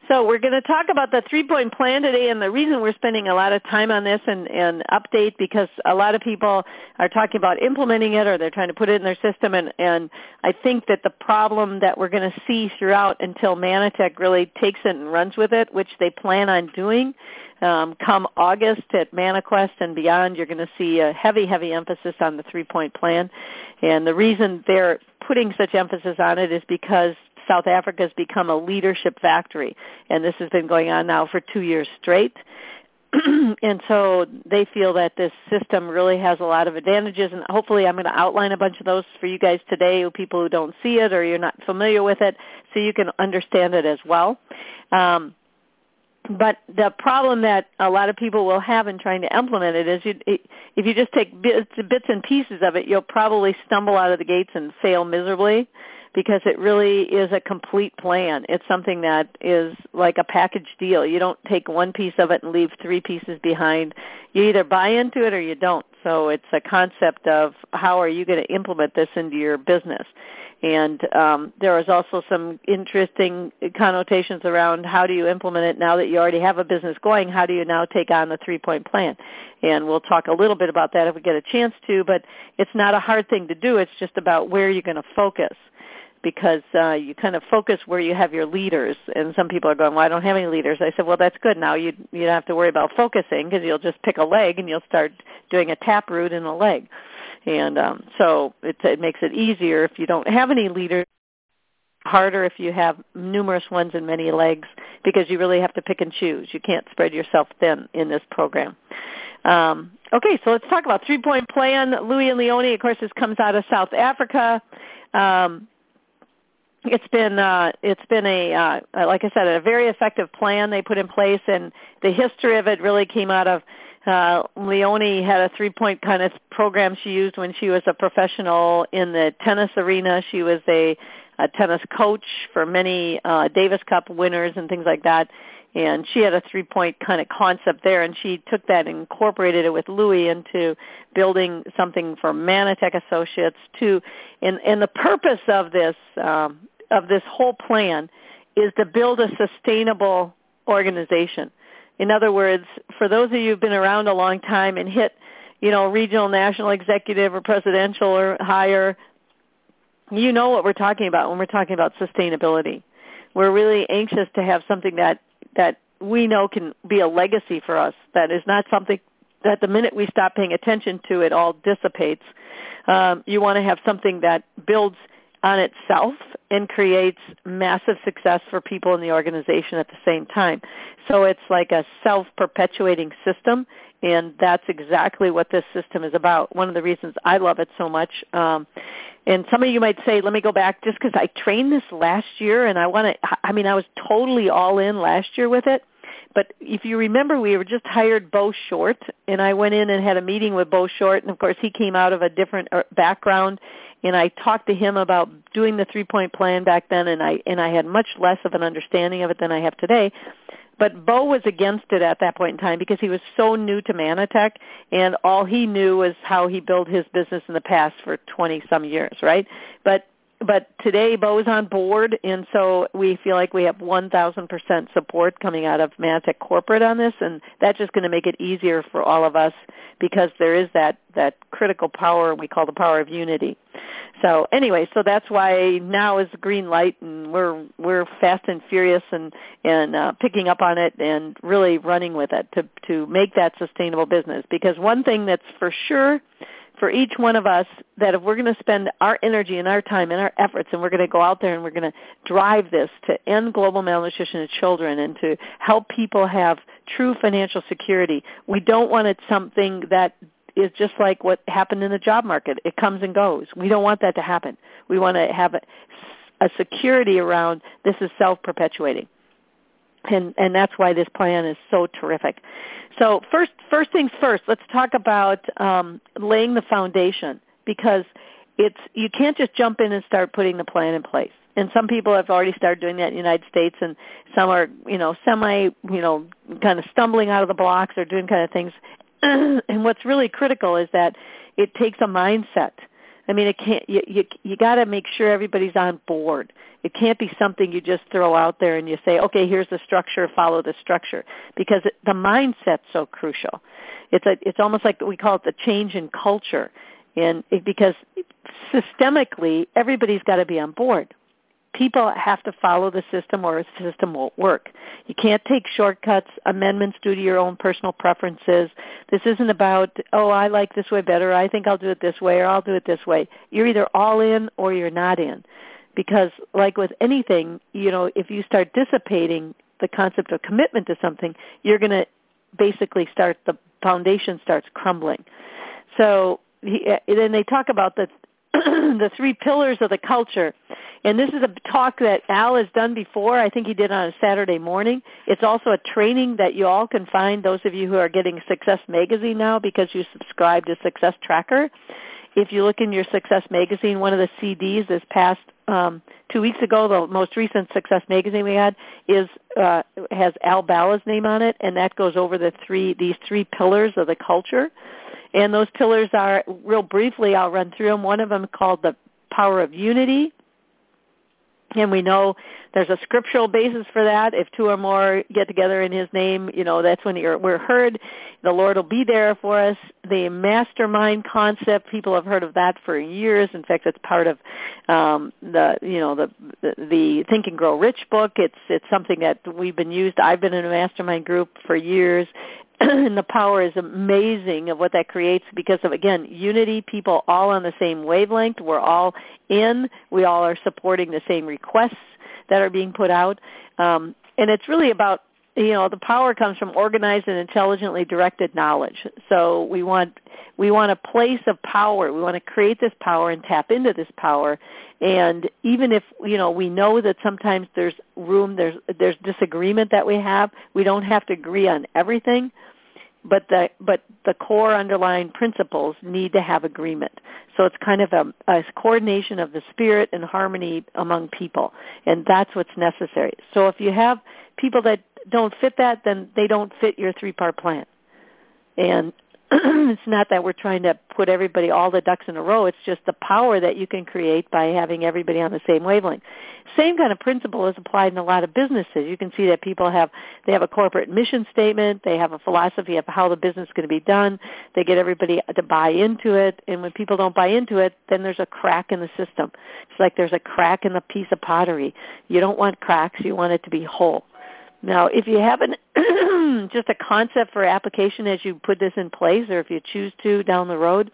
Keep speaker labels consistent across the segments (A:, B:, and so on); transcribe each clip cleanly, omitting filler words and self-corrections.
A: So we're going to talk about the 3-point plan today, and the reason we're spending a lot of time on this and update, because a lot of people are talking about implementing it or they're trying to put it in their system, and I think that the problem that we're going to see throughout until Manatech really takes it and runs with it, which they plan on doing, come August at ManaQuest and beyond, you're going to see a heavy, heavy emphasis on the 3-point plan. And the reason they're putting such emphasis on it is because South Africa has become a leadership factory, and this has been going on now for 2 years straight. And so they feel that this system really has a lot of advantages, and hopefully I'm going to outline a bunch of those for you guys today, people who don't see it or you're not familiar with it, so you can understand it as well. But the problem that a lot of people will have in trying to implement it is if you just take bits and pieces of it, you'll probably stumble out of the gates and fail miserably, because it really is a complete plan. It's something that is like a package deal. You don't take one piece of it and leave 3 pieces behind. You either buy into it or you don't. So it's a concept of how are you going to implement this into your business. And there is also some interesting connotations around how do you implement it now that you already have a business going. How do you now take on the 3-point plan? And we'll talk a little bit about that if we get a chance to, but it's not a hard thing to do. It's just about where you're going to focus, because you kind of focus where you have your leaders. And some people are going, well, I don't have any leaders. I said, well, that's good. Now you don't have to worry about focusing, because you'll just pick a leg and you'll start doing a taproot in a leg. And so it makes it easier if you don't have any leaders, harder if you have numerous ones and many legs, because you really have to pick and choose. You can't spread yourself thin in this program. Okay, so let's talk about 3-point plan. Louis and Leone, of course, this comes out of South Africa. It's been a like I said, a very effective plan they put in place, and the history of it really came out of Leone had a 3-point kind of program she used when she was a professional in the tennis arena. She was a tennis coach for many Davis Cup winners and things like that, and she had a 3-point kind of concept there, and she took that and incorporated it with Louis into building something for Manatech Associates too. And the purpose of this whole plan is to build a sustainable organization. In other words, for those of you who've been around a long time and hit, regional, national executive or presidential or higher, you know what we're talking about when we're talking about sustainability. We're really anxious to have something that we know can be a legacy for us, that is not something that the minute we stop paying attention to, it all dissipates. You want to have something that builds on itself and creates massive success for people in the organization at the same time. So it's like a self-perpetuating system, and that's exactly what this system is about. One of the reasons I love it so much. And some of you might say, let me go back, just because I trained this last year, and I was totally all in last year with it. But if you remember, we were just hired Bo Short, and I went in and had a meeting with Bo Short, and of course he came out of a different background, and I talked to him about doing the 3-point plan back then, and I had much less of an understanding of it than I have today. But Bo was against it at that point in time because he was so new to Manatech, and all he knew was how he built his business in the past for 20-some years, right? But today Bo's on board, and so we feel like we have 1,000% support coming out of Manatech Corporate on this, and that's just going to make it easier for all of us because there is that critical power we call the power of unity. So anyway, so that's why now is the green light, and we're fast and furious and picking up on it and really running with it to make that sustainable business. Because one thing that's for sure for each one of us, that if we're going to spend our energy and our time and our efforts and we're going to go out there and we're going to drive this to end global malnutrition in children and to help people have true financial security, we don't want it something that is just like what happened in the job market. It comes and goes. We don't want that to happen. We want to have a security around this is self-perpetuating. And that's why this plan is so terrific. So first things first, let's talk about laying the foundation, because you can't just jump in and start putting the plan in place. And some people have already started doing that in the United States, and some are, kind of stumbling out of the blocks or doing kind of things. And what's really critical is that it takes a mindset I mean, it can't. You got to make sure everybody's on board. It can't be something you just throw out there and you say, okay, here's the structure, follow the structure, because the mindset's so crucial. It's almost like we call it the change in culture, and because systemically everybody's got to be on board. People have to follow the system or the system won't work. You can't take shortcuts, amendments due to your own personal preferences. This isn't about, oh, I like this way better, I think I'll do it this way, or I'll do it this way. You're either all in or you're not in. Because like with anything, if you start dissipating the concept of commitment to something, you're going to basically the foundation starts crumbling. So then they talk about the 3 pillars of the culture. And this is a talk that Al has done before. I think he did on a Saturday morning. It's also a training that you all can find, those of you who are getting Success Magazine now because you subscribe to Success Tracker. If you look in your Success Magazine, one of the CDs this past 2 weeks ago, the most recent Success Magazine we had, has Al Balla's name on it, and that goes over these 3 pillars of the culture. And those pillars are, real briefly, I'll run through them. One of them called the power of unity. And we know there's a scriptural basis for that. If 2 or more get together in his name, that's when we're heard. The Lord will be there for us. The mastermind concept, people have heard of that for years. In fact, it's part of the Think and Grow Rich book. It's something that we've been used. I've been in a mastermind group for years. And the power is amazing of what that creates because of, again, unity, people all on the same wavelength. We're all in. We all are supporting the same requests that are being put out. And it's really about, the power comes from organized and intelligently directed knowledge. So we want a place of power. We want to create this power and tap into this power. And even if, we know that sometimes there's disagreement that we have, we don't have to agree on everything. But the core underlying principles need to have agreement. So it's kind of a coordination of the spirit and harmony among people, and that's what's necessary. So if you have people that don't fit that, then they don't fit your 3-part plan. And it's not that we're trying to put everybody, all the ducks in a row. It's just the power that you can create by having everybody on the same wavelength. Same kind of principle is applied in a lot of businesses. You can see that people have a corporate mission statement. They have a philosophy of how the business is going to be done. They get everybody to buy into it. And when people don't buy into it, then there's a crack in the system. It's like there's a crack in the piece of pottery. You don't want cracks. You want it to be whole. Now, if you have just a concept for application as you put this in place, or if you choose to down the road,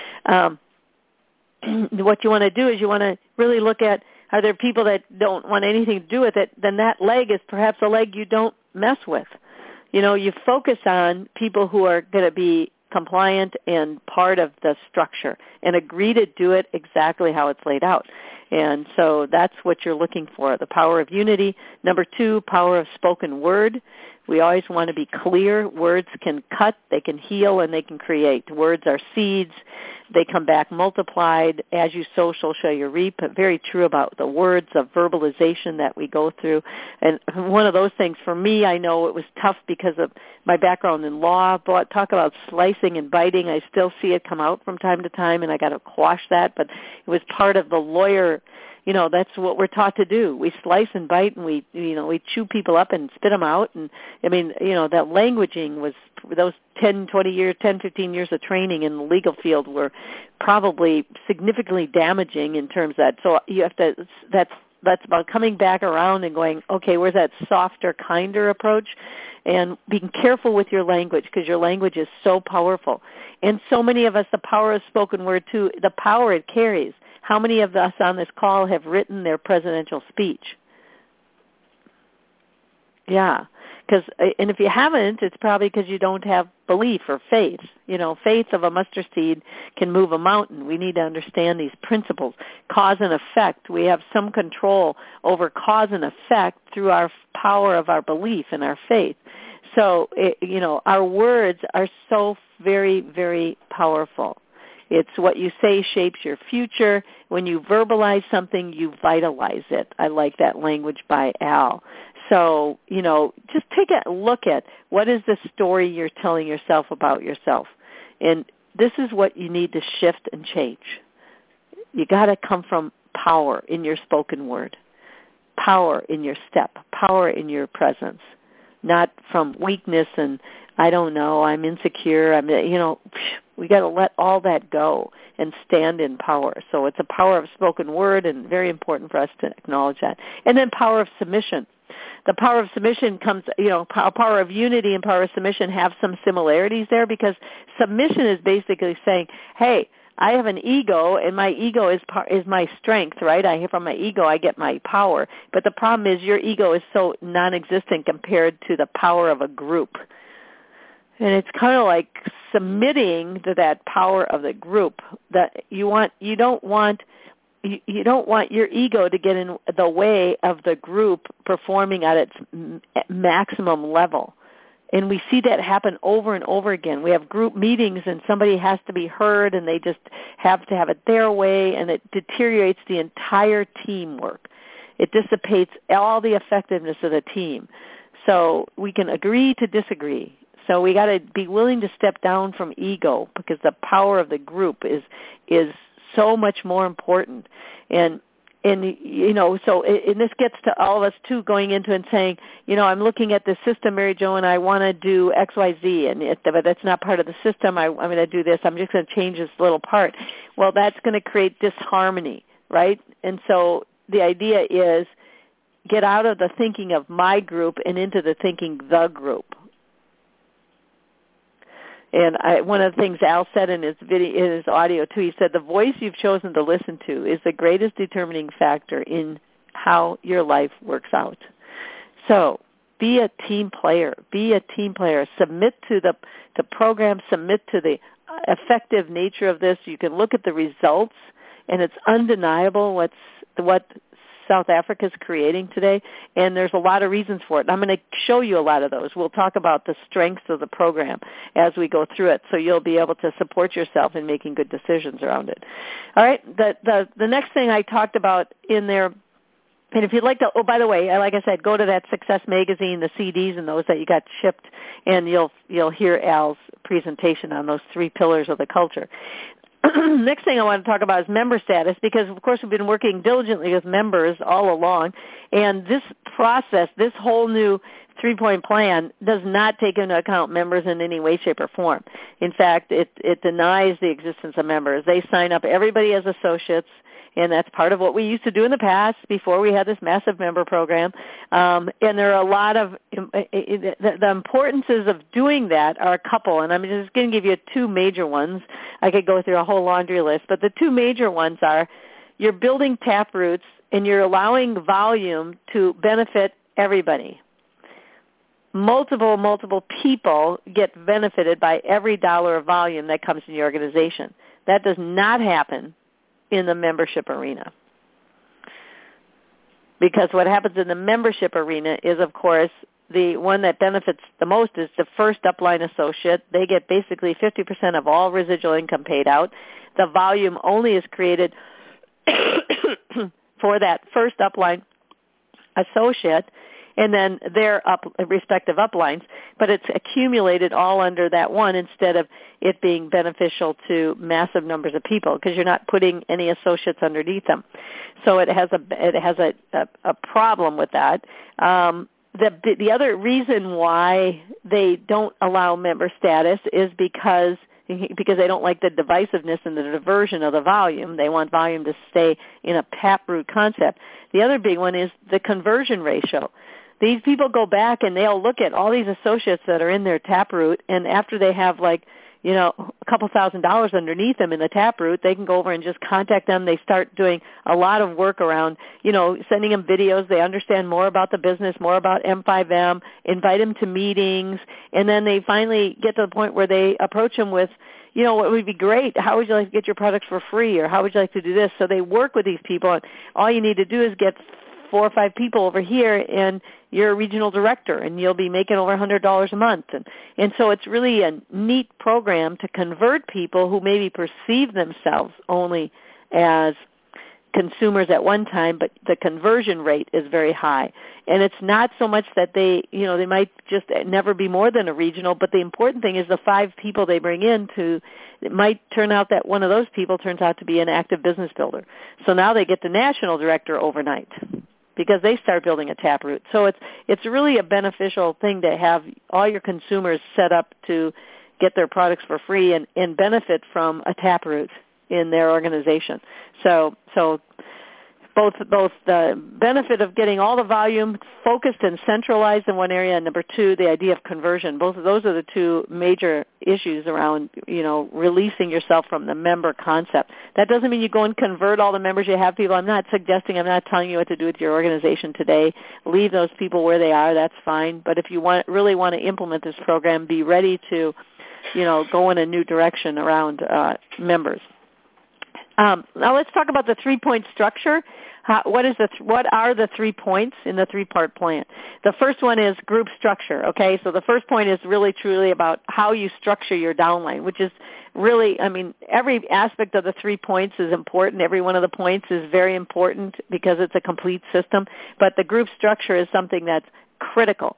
A: what you want to do is you want to really look at, are there people that don't want anything to do with it? Then that leg is perhaps a leg you don't mess with. You focus on people who are going to be compliant and part of the structure and agree to do it exactly how it's laid out. And so that's what you're looking for, the power of unity. Number 2, power of spoken word. We always want to be clear. Words can cut, they can heal, and they can create. Words are seeds. They come back multiplied. As you sow, so shall you reap. Very true about the words of verbalization that we go through. And one of those things, for me, I know it was tough because of my background in law. But talk about slicing and biting. I still see it come out from time to time, and I got to quash that. But it was part of the lawyer. That's what we're taught to do. We slice and bite, and we chew people up and spit them out. And I mean, that languaging was those 10, 15 years of training in the legal field were probably significantly damaging in terms of that. So you have to. That's about coming back around and going, okay, where's that softer, kinder approach? And being careful with your language because your language is so powerful. And so many of us, the power of spoken word too, the power it carries. How many of us on this call have written their presidential speech? Yeah, and if you haven't, it's probably because you don't have belief or faith. Faith of a mustard seed can move a mountain. We need to understand these principles. Cause and effect. We have some control over cause and effect through our power of our belief and our faith. So, our words are so very, very powerful. It's what you say shapes your future. When you verbalize something, you vitalize it. I like that language by Al. So, just take a look at what is the story you're telling yourself about yourself. And this is what you need to shift and change. you got to come from power in your spoken word, power in your step, power in your presence, not from weakness and I don't know, I'm insecure. We got to let all that go and stand in power. So it's a power of spoken word, and very important for us to acknowledge that. And then power of submission. The power of submission comes, power of unity and power of submission have some similarities there, because submission is basically saying, hey, I have an ego, and my ego is my strength, right? From my ego, I get my power. But the problem is your ego is so non-existent compared to the power of a group. And it's kind of like submitting to that power of the group. That you don't want your ego to get in the way of the group performing at its maximum level. And we see that happen over and over again. We have group meetings and somebody has to be heard and they just have to have it their way, and it deteriorates the entire teamwork. It dissipates all the effectiveness of the team. So we can agree to disagree. So we got to be willing to step down from ego, because the power of the group is so much more important. And this gets to all of us too, going into and saying, I'm looking at the system, Mary Jo, and I want to do X, Y, Z, but that's not part of the system. I'm going to do this. I'm just going to change this little part. Well, that's going to create disharmony, right? And so the idea is get out of the thinking of my group and into the thinking the group. And one of the things Al said in his audio too, he said, the voice you've chosen to listen to is the greatest determining factor in how your life works out. So be a team player. Be a team player. Submit to the program. Submit to the effective nature of this. You can look at the results, and it's undeniable what South Africa is creating today, and there's a lot of reasons for it. And I'm going to show you a lot of those. We'll talk about the strengths of the program as we go through it, so you'll be able to support yourself in making good decisions around it. All right, the next thing I talked about in there, and if you'd like to, by the way, like I said, go to that Success Magazine, the CDs and those that you got shipped, and you'll hear Al's presentation on those 3 pillars of the culture. Next thing I want to talk about is member status, because, of course, we've been working diligently with members all along, and this process, this whole new 3-point plan, does not take into account members in any way, shape, or form. In fact, it denies the existence of members. They sign up everybody as associates, and that's part of what we used to do in the past before we had this massive member program. And there are a lot of the importances of doing that are a couple, and I'm just going to give you 2 major ones. I could go through a whole laundry list, but the 2 major ones are you're building tap roots and you're allowing volume to benefit everybody. Multiple people get benefited by every dollar of volume that comes in your organization. That does not happen in the membership arena. Because what happens in the membership arena is, of course, the one that benefits the most is the first upline associate. They get basically 50% of all residual income paid out. The volume only is created for that first upline associate, and then their respective uplines, but it's accumulated all under that one instead of it being beneficial to massive numbers of people, because you're not putting any associates underneath them. So it has a problem with that. The other reason why they don't allow member status is because they don't like the divisiveness and the diversion of the volume. They want volume to stay in a taproot concept. The other big one is the conversion ratio. These people go back and they'll look at all these associates that are in their taproot, and after they have a couple $1,000s underneath them in the taproot, they can go over and just contact them. They start doing a lot of work around, sending them videos. They understand more about the business, more about M5M, invite them to meetings, and then they finally get to the point where they approach them with, what would be great? How would you like to get your products for free, or how would you like to do this? So they work with these people, and all you need to do is get 4 or 5 people over here, and you're a regional director, and you'll be making over $100 a month. And so it's really a neat program to convert people who maybe perceive themselves only as consumers at one time, but the conversion rate is very high. And it's not so much that they might just never be more than a regional, but the important thing is the 5 people they bring in it might turn out that one of those people turns out to be an active business builder. So now they get the national director overnight because they start building a taproot. So it's really a beneficial thing to have all your consumers set up to get their products for free and benefit from a taproot in their organization. So both the benefit of getting all the volume focused and centralized in one area, and number 2, the idea of conversion. Both of those are the 2 major issues around, releasing yourself from the member concept. That doesn't mean you go and convert all the members you have. People, I'm not telling you what to do with your organization today. Leave those people where they are. That's fine. But if you really want to implement this program, be ready to, go in a new direction around members. Now let's talk about the 3-point structure. What are the 3 points in the 3-part plan? The first one is group structure, okay? So the first point is really truly about how you structure your downline, which is really, every aspect of the 3 points is important. Every one of the points is very important because it's a complete system. But the group structure is something that's critical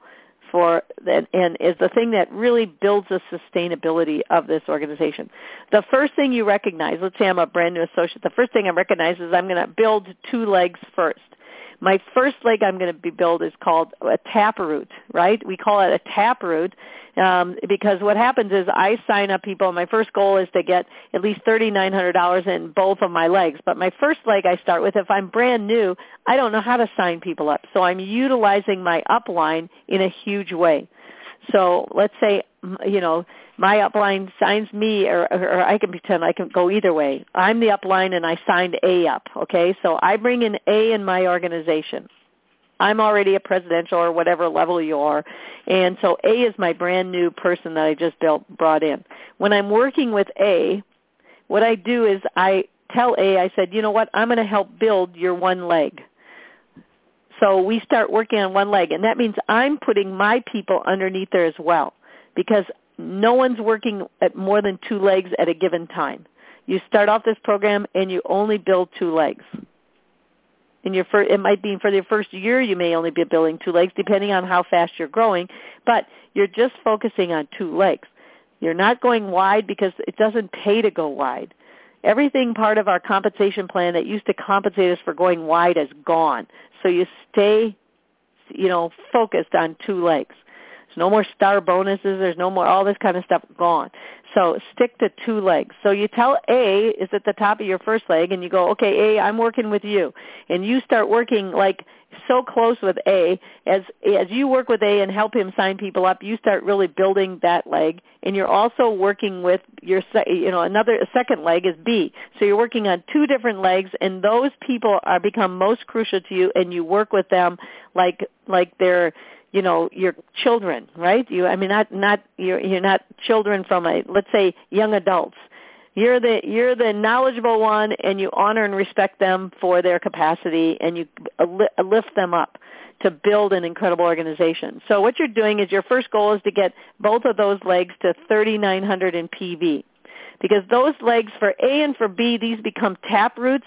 A: and is the thing that really builds the sustainability of this organization. The first thing you recognize, let's say I'm a brand new associate, the first thing I recognize is I'm going to build 2 legs first. My first leg I'm going to build is called a taproot, right? We call it a taproot because what happens is I sign up people. My first goal is to get at least $3,900 in both of my legs. But my first leg I start with, if I'm brand new, I don't know how to sign people up. So I'm utilizing my upline in a huge way. So let's say, my upline signs me, or I can pretend I can go either way. I'm the upline and I signed A up, okay? So I bring in A in my organization. I'm already a presidential or whatever level you are, and so A is my brand new person that I just brought in. When I'm working with A, what I do is I tell A, I said, you know what, I'm going to help build your one leg. So we start working on one leg, and that means I'm putting my people underneath there as well because no one's working at more than 2 legs at a given time. You start off this program and you only build 2 legs. It might be for your first year you may only be building 2 legs depending on how fast you're growing, but you're just focusing on 2 legs. You're not going wide because it doesn't pay to go wide. Everything part of our compensation plan that used to compensate us for going wide is gone. So you stay, focused on 2 legs. There's no more star bonuses. There's no more all this kind of stuff gone. So stick to 2 legs. So you tell A is at the top of your first leg, and you go, okay, A, I'm working with you. And you start working like so close with A. As you work with A and help him sign people up, you start really building that leg. And you're also working with a second leg is B. So you're working on 2 different legs, and those people become most crucial to you, and you work with them like they're your children, right? You're not children from let's say young adults. You're the knowledgeable one, and you honor and respect them for their capacity, and you lift them up to build an incredible organization. So what you're doing is your first goal is to get both of those legs to 3,900 in PV. Because those legs for A and for B, these become tap roots.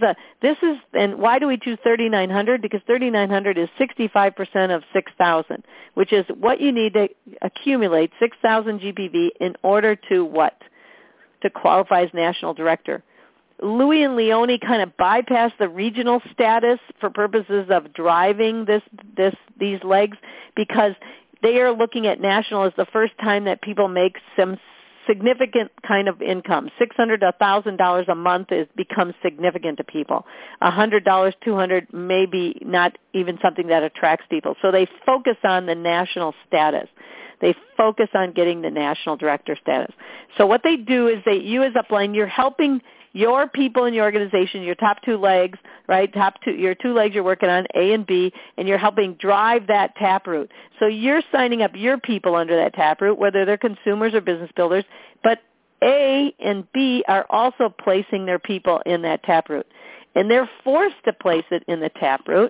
A: And why do we choose 3,900? Because 3,900 is 65% of 6,000, which is what you need to accumulate 6,000 GPV in order to what? To qualify as national director. Louis and Leone kind of bypassed the regional status for purposes of driving these legs because they are looking at national as the first time that people make some significant kind of income. $600 to $1,000 a month becomes significant to people. $100, $200, maybe not even something that attracts people. So they focus on the national status. They focus on getting the national director status. So what they do is you as upline, you're helping your people in your organization, your top 2 legs, right? Your 2 legs you're working on, A and B, and you're helping drive that taproot. So you're signing up your people under that taproot, whether they're consumers or business builders, but A and B are also placing their people in that taproot. And they're forced to place it in the taproot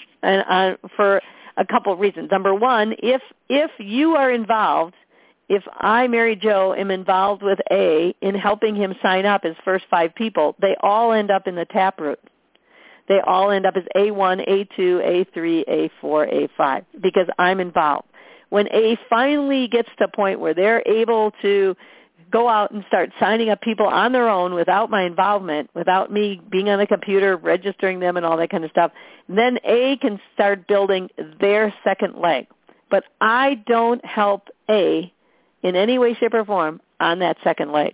A: for a couple of reasons. Number one, if you are involved, if I, Mary Jo, am involved with A in helping him sign up his first 5 people, they all end up in the taproot. they all end up as A1, A2, A3, A4, A5 because I'm involved. When A finally gets to a point where they're able to go out and start signing up people on their own without my involvement, without me being on the computer, registering them and all that kind of stuff, then A can start building their second leg. But I don't help A in any way, shape, or form on that second leg.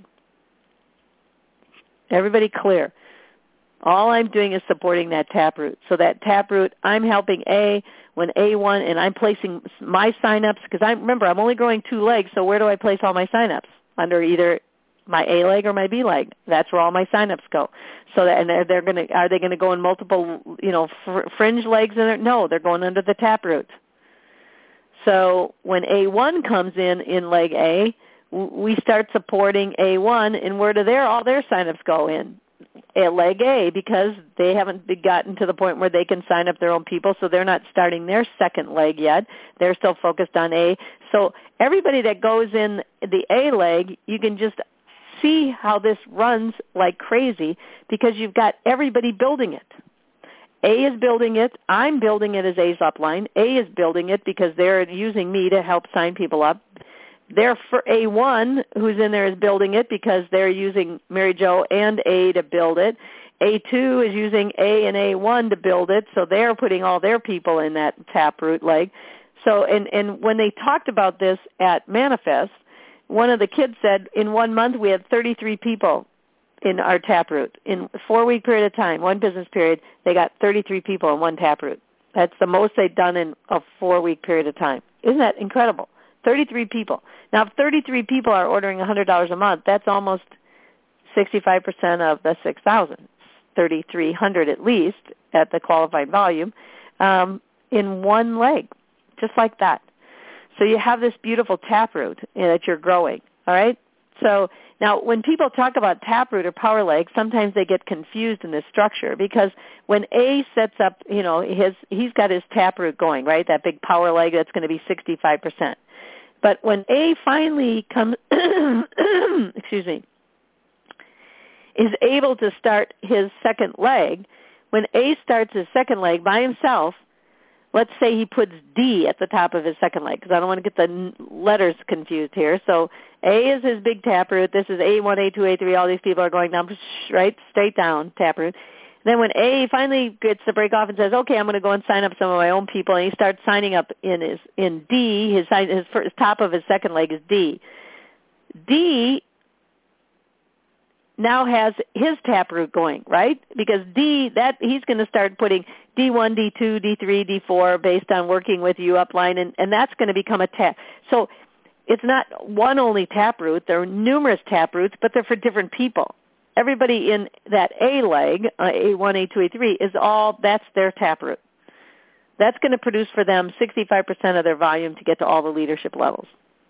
A: Everybody clear? All I'm doing is supporting that taproot. So that taproot, I'm helping A when A1, and I'm placing my signups, because remember, I'm only growing 2 legs, so where do I place all my signups? Under either my A leg or my B leg. That's where all my signups go. So that, and are they going to go in multiple, fringe legs in there? No, they're going under the taproot. So when A1 comes in leg A, we start supporting A1, and where do all their signups go in? Leg A, because they haven't gotten to the point where they can sign up their own people, so they're not starting their second leg yet. They're still focused on A. So everybody that goes in the A leg, you can just see how this runs like crazy because you've got everybody building it. A is building it. I'm building it as A's upline. A is building it because they're using me to help sign people up. Their A1, who's in there, is building it because they're using Mary Jo and A to build it. A2 is using A and A1 to build it, so they're putting all their people in that taproot leg. So, and when they talked about this at Manifest, one of the kids said, in 1 month we had 33 people in our taproot. In a 4-week period of time, one business period, they got 33 people in one taproot. That's the most they'd done in a 4-week period of time. Isn't that incredible? 33 people. Now, if 33 people are ordering $100 a month, that's almost 65% of the 6,000, 3,300 at least at the qualified volume in one leg, just like that. So you have this beautiful taproot that you're growing, all right? So now when people talk about taproot or power leg, sometimes they get confused in this structure because when A sets up, he's got his taproot going, right, that big power leg that's going to be 65%. But when A finally comes, excuse me, is able to start his second leg, when A starts his second leg by himself, let's say he puts D at the top of his second leg, because I don't want to get the letters confused here. So A is his big taproot. This is A1, A2, A3. All these people are going down, right, straight down, taproot. Then when A finally gets to break off and says, okay, I'm going to go and sign up some of my own people, and he starts signing up in D, his top of his second leg is D. D now has his taproot going, right? Because D, he's going to start putting D1, D2, D3, D4 based on working with you upline, and that's going to become a tap. So it's not one only taproot. There are numerous taproots, but they're for different people. Everybody in that A leg, A1, A2, A3, that's their taproot. That's going to produce for them 65% of their volume to get to all the leadership levels.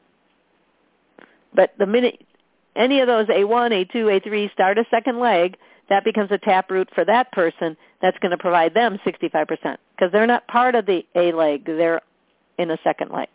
A: But the minute any of those A1, A2, A3 start a second leg, that becomes a taproot for that person that's going to provide them 65% because they're not part of the A leg. They're in a second leg.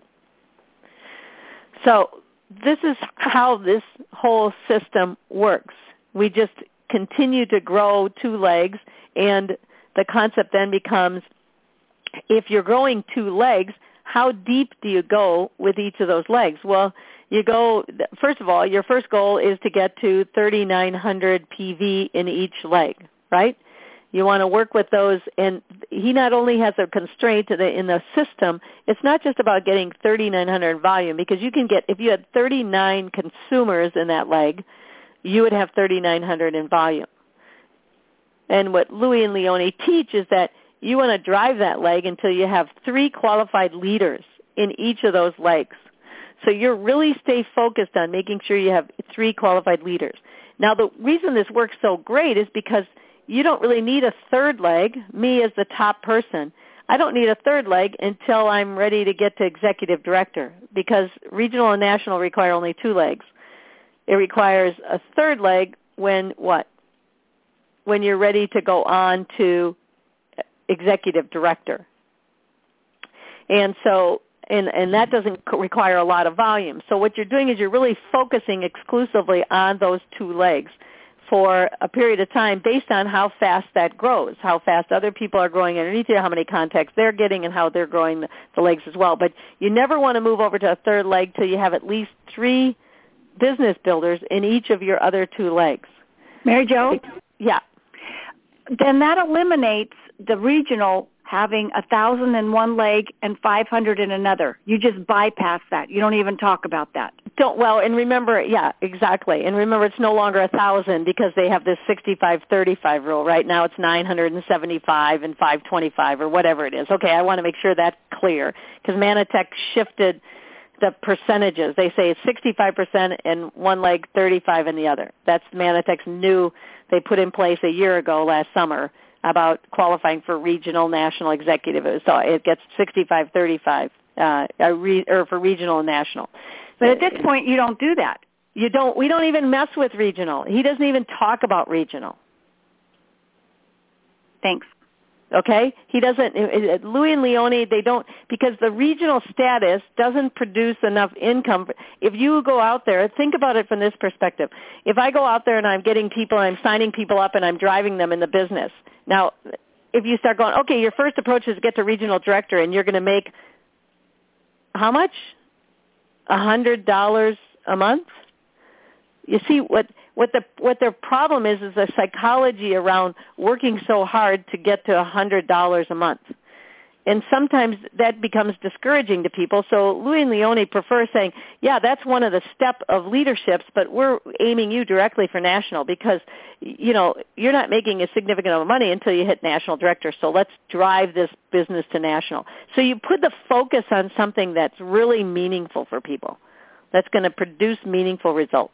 A: So this is how this whole system works. We just continue to grow 2 legs, and the concept then becomes, if you're growing 2 legs, how deep do you go with each of those legs? Well, you go, first of all, your first goal is to get to 3,900 PV in each leg, right? You want to work with those, and he not only has a constraint in the system, it's not just about getting 3,900 volume, because you can get, if you had 39 consumers in that leg, you would have 3,900 in volume. And what Louie and Leone teach is that you want to drive that leg until you have 3 qualified leaders in each of those legs. So you really stay focused on making sure you have 3 qualified leaders. Now, the reason this works so great is because you don't really need a third leg. Me as the top person, I don't need a third leg until I'm ready to get to executive director, because regional and national require only 2 legs. It requires a third leg when what? When you're ready to go on to executive director. And so, and that doesn't require a lot of volume. So what you're doing is you're really focusing exclusively on those 2 legs for a period of time based on how fast that grows, how fast other people are growing underneath you, how many contacts they're getting, and how they're growing the legs as well. But you never want to move over to a third leg till you have at least 3 business builders in each of your other 2 legs.
B: Mary Jo?
A: Yeah.
B: Then that eliminates the regional having 1,000 in one leg and 500 in another. You just bypass that. You don't even talk about that.
A: And remember, yeah, exactly. And remember, it's no longer 1,000 because they have this 65-35 rule. Right now it's 975 and 525 or whatever it is. Okay, I want to make sure that's clear because Manatech shifted the percentages. They say it's 65% in one leg, 35 in the other. That's Manatech's new, they put in place a year ago last summer about qualifying for regional, national, executive. So it gets 65-35 for regional and national.
B: But at this point, you don't do that.
A: We don't even mess with regional. He doesn't even talk about regional.
B: Thanks.
A: Okay? He doesn't, Louis and Leone, they don't, because the regional status doesn't produce enough income. If you go out there, think about it from this perspective. If I go out there and I'm getting people, I'm signing people up and I'm driving them in the business. Now, if you start going, okay, your first approach is to get to regional director and you're going to make how much? $100 a month? You see, what their problem is the psychology around working so hard to get to $100 a month. And sometimes that becomes discouraging to people. So Louis and Leone prefer saying, yeah, that's one of the step of leaderships, but we're aiming you directly for national because, you're not making a significant amount of money until you hit national director. So let's drive this business to national. So you put the focus on something that's really meaningful for people, that's going to produce meaningful results.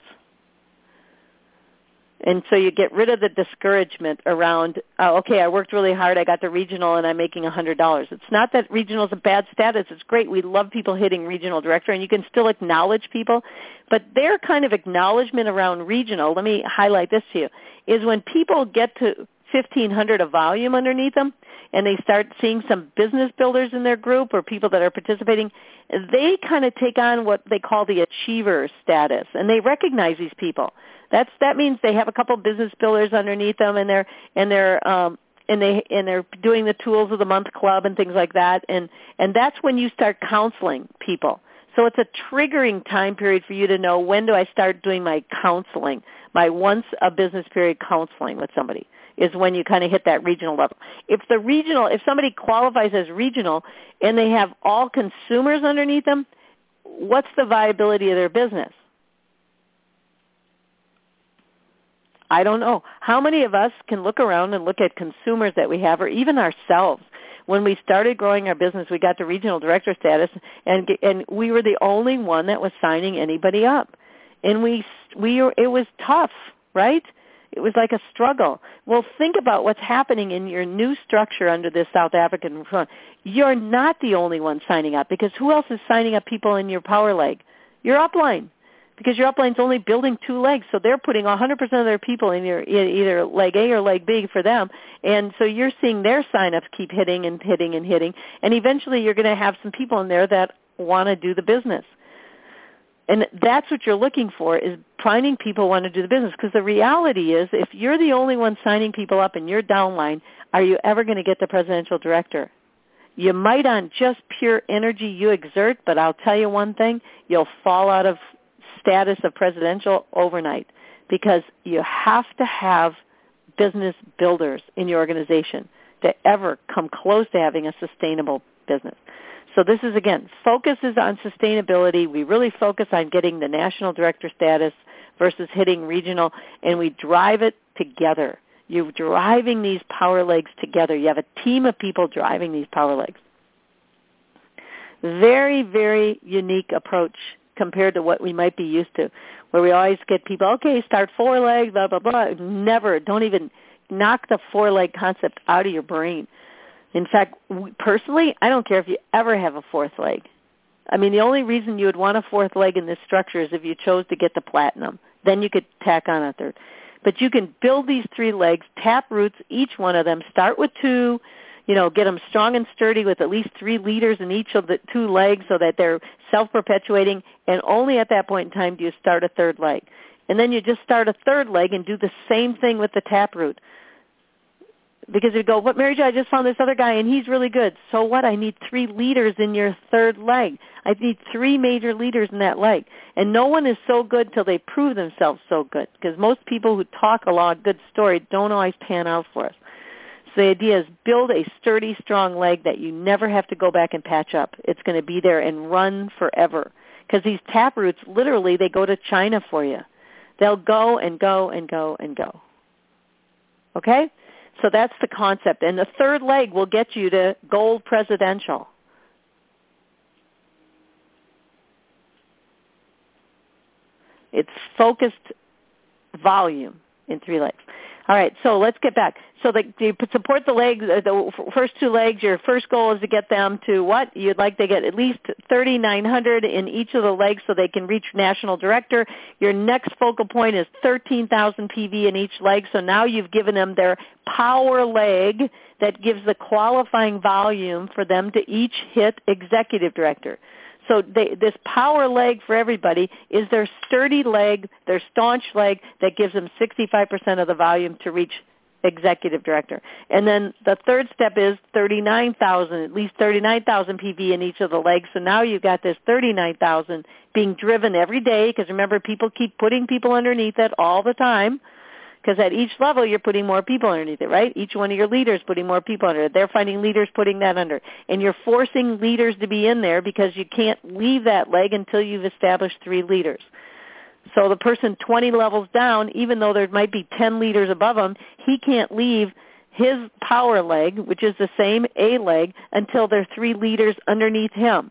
A: And so you get rid of the discouragement around, okay, I worked really hard, I got to regional, and I'm making $100. It's not that regional is a bad status. It's great. We love people hitting regional director, and you can still acknowledge people. But their kind of acknowledgement around regional, let me highlight this to you, is when people get to 1,500 of volume underneath them, and they start seeing some business builders in their group or people that are participating, they kind of take on what they call the achiever status, and they recognize these people. That means they have a couple business builders underneath them, and they're doing the Tools of the Month Club and things like that, and that's when you start counseling people. So it's a triggering time period for you to know, when do I start doing my counseling, my once a business period counseling with somebody, is when you kind of hit that regional level. If somebody qualifies as regional and they have all consumers underneath them, what's the viability of their business? I don't know. How many of us can look around and look at consumers that we have, or even ourselves? When we started growing our business, we got to regional director status, and we were the only one that was signing anybody up. And it was tough, right? It was like a struggle. Well, think about what's happening in your new structure under this South African front. You're not the only one signing up, because who else is signing up people in your power leg? Your upline. Because your upline's only building 2 legs, so they're putting 100% of their people in either leg A or leg B for them, and so you're seeing their sign-ups keep hitting and hitting and hitting, and eventually you're going to have some people in there that want to do the business. And that's what you're looking for, is finding people who want to do the business, because the reality is, if you're the only one signing people up in your downline, are you ever going to get the presidential director? You might on just pure energy you exert, but I'll tell you one thing, you'll fall out of status of presidential overnight, because you have to have business builders in your organization to ever come close to having a sustainable business. So this is, again, focuses on sustainability. We really focus on getting the national director status versus hitting regional, and we drive it together. You're driving these power legs together. You have a team of people driving these power legs. Very, very unique approach compared to what we might be used to, where we always get people, okay, start 4 legs, blah, blah, blah. Never. Don't even knock the 4-leg concept out of your brain. In fact, personally, I don't care if you ever have a 4th leg. I mean, the only reason you would want a 4th leg in this structure is if you chose to get the platinum. Then you could tack on a 3rd. But you can build these 3 legs, tap roots, each one of them, start with 2, get them strong and sturdy with at least 3 leaders in each of the 2 legs so that they're self-perpetuating, and only at that point in time do you start a 3rd leg. And then you just start a third leg and do the same thing with the taproot. Because you go, what, Mary Jo, I just found this other guy, and he's really good. So what? I need 3 leaders in your third leg. I need 3 major leaders in that leg. And no one is so good till they prove themselves so good, because most people who talk a lot of good story don't always pan out for us. So the idea is build a sturdy, strong leg that you never have to go back and patch up. It's going to be there and run forever. Because these taproots, literally, they go to China for you. They'll go and go and go and go. Okay? So that's the concept. And the third leg will get you to gold presidential. It's focused volume in 3 legs. All right, so let's get back. So you support the legs, the first 2 legs. Your first goal is to get them to what? You'd like to get at least 3,900 in each of the legs so they can reach national director. Your next focal point is 13,000 PV in each leg. So now you've given them their power leg that gives the qualifying volume for them to each hit executive director. So this power leg for everybody is their sturdy leg, their staunch leg that gives them 65% of the volume to reach executive director. And then the third step is 39,000, at least 39,000 PV in each of the legs. So now you've got this 39,000 being driven every day, because remember, people keep putting people underneath it all the time. Because at each level, you're putting more people underneath it, right? Each one of your leaders putting more people under it. They're finding leaders putting that under. And you're forcing leaders to be in there because you can't leave that leg until you've established 3 leaders. So the person 20 levels down, even though there might be 10 leaders above him, he can't leave his power leg, which is the same A leg, until there are 3 leaders underneath him.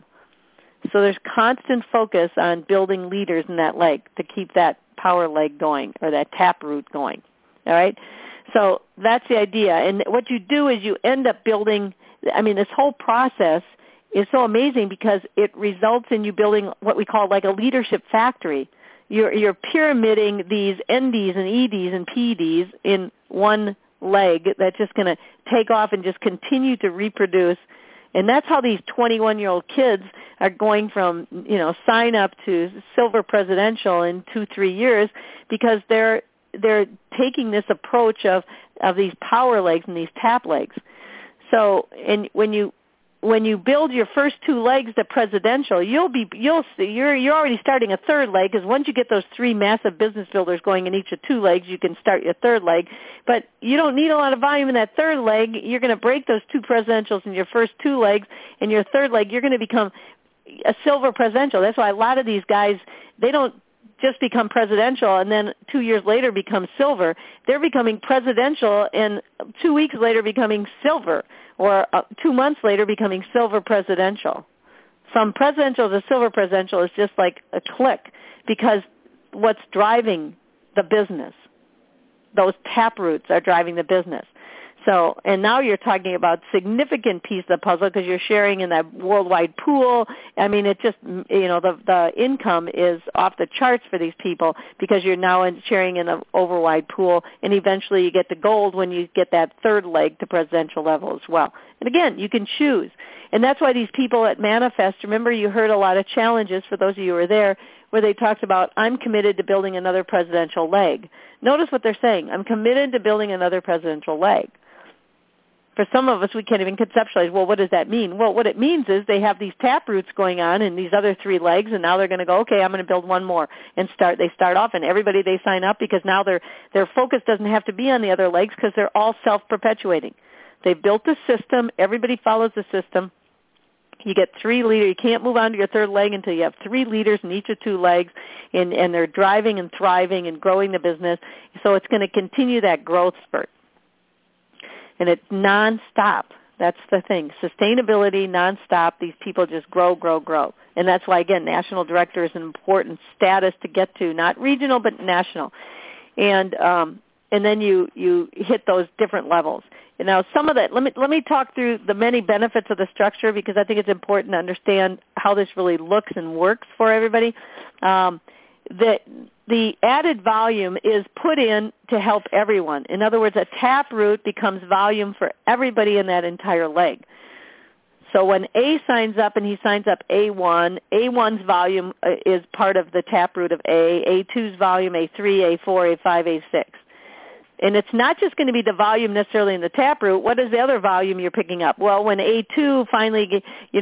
A: So there's constant focus on building leaders in that leg to keep that power leg going, or that taproot going. All right? So that's the idea. And what you do is you end up building, this whole process is so amazing because it results in you building what we call like a leadership factory. You're pyramiding these NDs and EDs and PDs in one leg that's just going to take off and just continue to reproduce. And that's how these 21-year-old kids are going from, sign up to silver presidential in 2-3 years, because they're taking this approach of these power legs and these tap legs. So, and when you build your first 2 legs to presidential, you're already starting a third leg, because once you get those 3 massive business builders going in each of 2 legs, you can start your third leg. But you don't need a lot of volume in that third leg. You're going to break those 2 presidentials in your first 2 legs, and your third leg, you're going to become a silver presidential. That's why a lot of these guys, they don't just become presidential and then 2 years later become silver. They're becoming presidential and 2 weeks later becoming silver, or 2 months later becoming silver presidential. From presidential to silver presidential is just like a click, because what's driving the business, those taproots are driving the business. So, and now you're talking about significant piece of the puzzle, because you're sharing in that worldwide pool. It just, the income is off the charts for these people, because you're now sharing in an overwide pool, and eventually you get to gold when you get that third leg to presidential level as well. And again, you can choose. And that's why these people at Manifest, remember you heard a lot of challenges, for those of you who were there, where they talked about, I'm committed to building another presidential leg. Notice what they're saying. I'm committed to building another presidential leg. For some of us, we can't even conceptualize, well, what does that mean? Well, what it means is they have these taproots going on in these other 3 legs, and now they're going to go, okay, I'm going to build one more. And they start off, and everybody they sign up, because now their focus doesn't have to be on the other legs, because they're all self-perpetuating. They've built the system. Everybody follows the system. You get 3 leaders. You can't move on to your third leg until you have 3 leaders in each of 2 legs, and they're driving and thriving and growing the business. So it's going to continue that growth spurt. And it's nonstop. That's the thing. Sustainability, nonstop. These people just grow, grow, grow. And that's why, again, national director is an important status to get to, not regional but national. And then you hit those different levels. And now some of that, let me talk through the many benefits of the structure, because I think it's important to understand how this really looks and works for everybody. The added volume is put in to help everyone. In other words, a taproot becomes volume for everybody in that entire leg. So when A signs up and he signs up A1, A1's volume is part of the taproot of A, A2's volume, A3, A4, A5, A6. And it's not just going to be the volume necessarily in the taproot. What is the other volume you're picking up? Well, when A2 finally,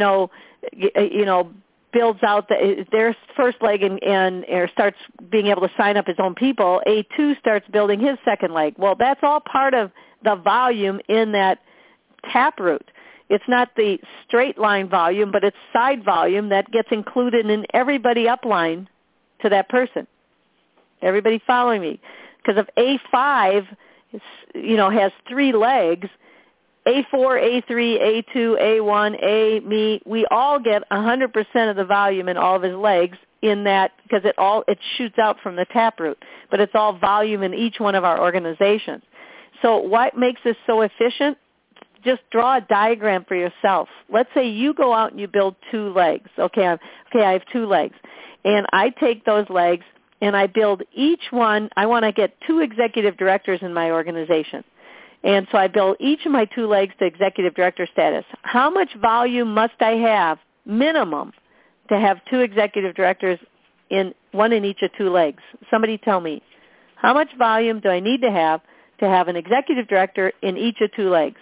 A: builds out their first leg and starts being able to sign up his own people, A2 starts building his second leg. Well, that's all part of the volume in that taproot. It's not the straight line volume, but it's side volume that gets included in everybody upline to that person. Everybody following me? Because if A5, has 3 legs, A4, A3, A2, A1, A, me, we all get 100% of the volume in all of his legs in that, because it shoots out from the taproot, but it's all volume in each one of our organizations. So what makes this so efficient? Just draw a diagram for yourself. Let's say you go out and you build 2 legs. Okay, I have 2 legs. And I take those legs and I build each one. I want to get 2 executive directors in my organization. And so I build each of my 2 legs to executive director status. How much volume must I have, minimum, to have 2 executive directors, one in each of 2 legs? Somebody tell me. How much volume do I need to have an executive director in each of 2 legs?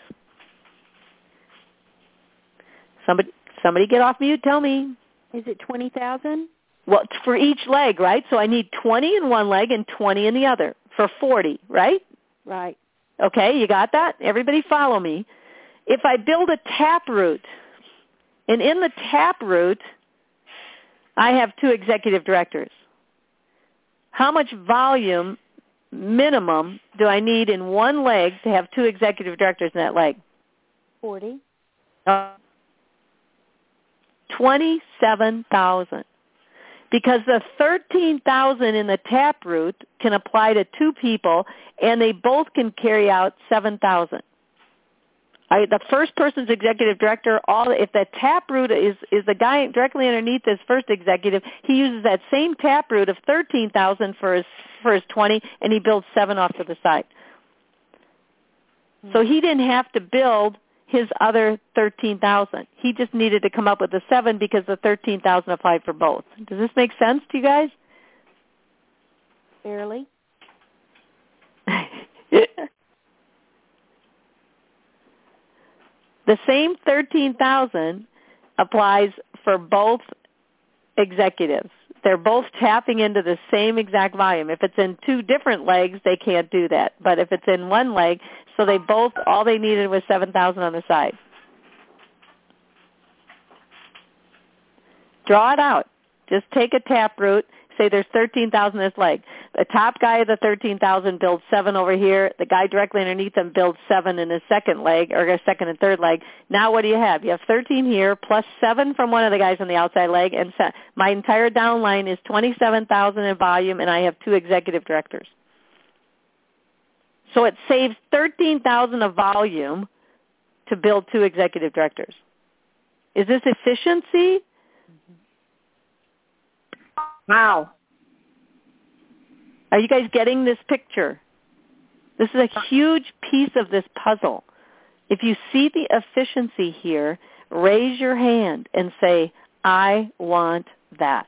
A: Somebody get off mute, tell me.
C: Is it 20,000?
A: Well, it's for each leg, right? So I need 20 in one leg and 20 in the other for 40, right?
C: Right.
A: Okay, you got that? Everybody follow me. If I build a taproot, and in the taproot, I have 2 executive directors, how much volume, minimum, do I need in one leg to have 2 executive directors in that leg?
C: 40.
A: 27,000. Because the 13,000 in the taproot can apply to 2 people, and they both can carry out 7,000. The first person's executive director, if the taproot is the guy directly underneath this first executive, he uses that same taproot of 13,000 for his 20, and he builds 7 off to the side. So he didn't have to build his other 13,000. He just needed to come up with the 7 because the 13,000 applied for both. Does this make sense to you guys?
C: Barely.
A: The same 13,000 applies for both executives. They're both tapping into the same exact volume. If it's in 2 different legs, they can't do that. But if it's in one leg, so they both, all they needed was 7,000 on the side. Draw it out. Just take a taproot. Say there's 13,000 in this leg. The top guy of the 13,000 builds 7 over here. The guy directly underneath him builds 7 in his second leg, or his second and third leg. Now what do you have? You have 13 here plus 7 from one of the guys on the outside leg, and my entire downline is 27,000 in volume, and I have 2 executive directors. So it saves 13,000 of volume to build 2 executive directors. Is this efficiency?
B: Wow.
A: Are you guys getting this picture? This is a huge piece of this puzzle. If you see the efficiency here, raise your hand and say, I want that.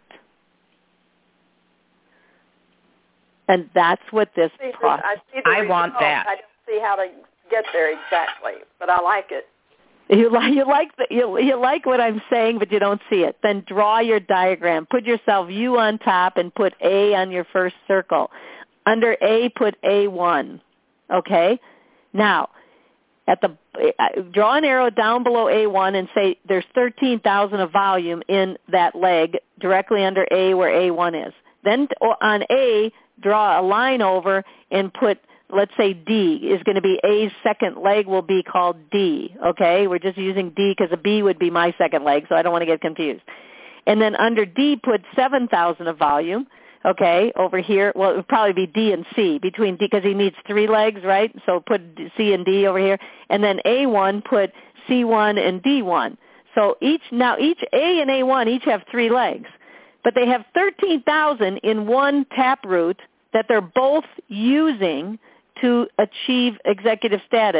A: And that's what this process.
D: I want that. I don't see how to get there exactly, but I like it.
A: You like what I'm saying, but you don't see it. Then draw your diagram. Put yourself you on top and put A on your first circle. Under A, put A1. Okay? Now, draw an arrow down below A1 and say there's 13,000 of volume in that leg directly under A where A1 is. Then on A, draw a line over and put, let's say D is going to be A's second leg will be called D, okay? We're just using D because a B would be my second leg, so I don't want to get confused. And then under D, put 7,000 of volume, okay, over here. Well, it would probably be D and C, between D, because he needs 3 legs, right? So put C and D over here. And then A1, put C1 and D1. So each A and A1 each have 3 legs. But they have 13,000 in one taproot that they're both using to achieve executive status,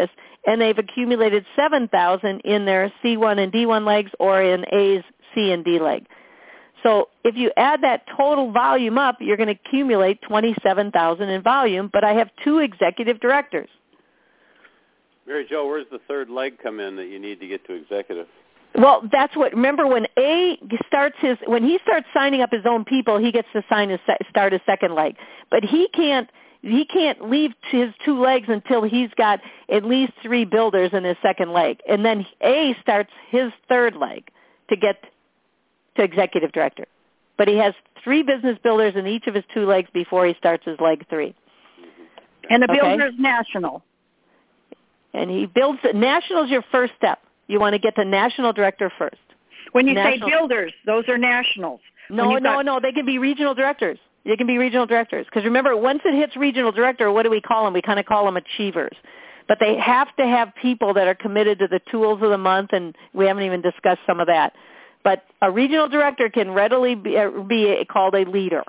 A: and they've accumulated 7,000 in their C1 and D1 legs or in A's C and D leg. So if you add that total volume up, you're going to accumulate 27,000 in volume, but I have 2 executive directors.
E: Mary Jo, where's the third leg come in that you need to get to executive?
A: Well, that's what, remember when A starts when he starts signing up his own people, he gets to start his second leg. But he can't leave his 2 legs until he's got at least 3 builders in his second leg. And then A starts his third leg to get to executive director. But he has 3 business builders in each of his 2 legs before he starts his leg 3.
B: And the builder is national.
A: And he builds, national is your first step. You want to get the national director first.
B: When you say builders, those are nationals.
A: No, they can be regional directors. They can be regional directors. Because remember, once it hits regional director, what do we call them? We kind of call them achievers. But they have to have people that are committed to the tools of the month, and we haven't even discussed some of that. But a regional director can readily be called a leader.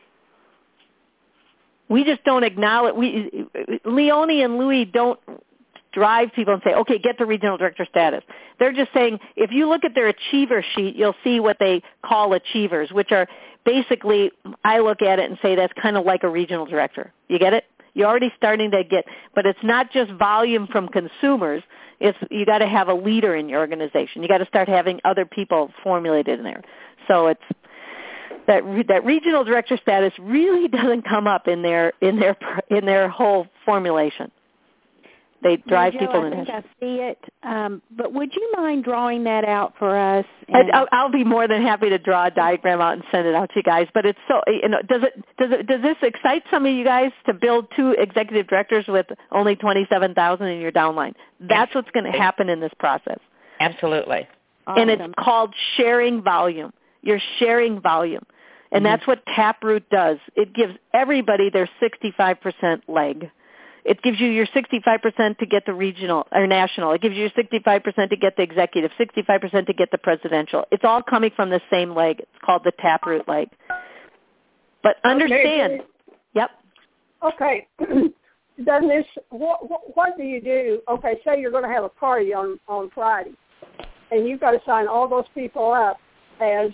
A: We just don't acknowledge, Leonie and Louis don't drive people and say, okay, get the regional director status. They're just saying, if you look at their achiever sheet, you'll see what they call achievers, which are basically, I look at it and say that's kind of like a regional director. You get it? You're already starting to get, but it's not just volume from consumers. It's you got to have a leader in your organization. You got to start having other people formulated in there. So it's that regional director status really doesn't come up in their whole formulation. They drive people in.
C: I think I see it, but would you mind drawing that out for us?
A: I'll be more than happy to draw a diagram out and send it out to you guys. But it's so, does this excite some of you guys to build 2 executive directors with only 27,000 in your downline? That's what's going to happen in this process.
F: Absolutely.
C: Awesome.
A: And it's called sharing volume. You're sharing volume. And that's what Taproot does. It gives everybody their 65% leg. It gives you your 65% to get the regional or national. It gives you your 65% to get the executive, 65% to get the presidential. It's all coming from the same leg. It's called the Taproot leg. But understand.
G: Okay.
A: Yep.
G: Okay. Doesn't this? What do you do? Okay, say you're going to have a party on Friday, and you've got to sign all those people up as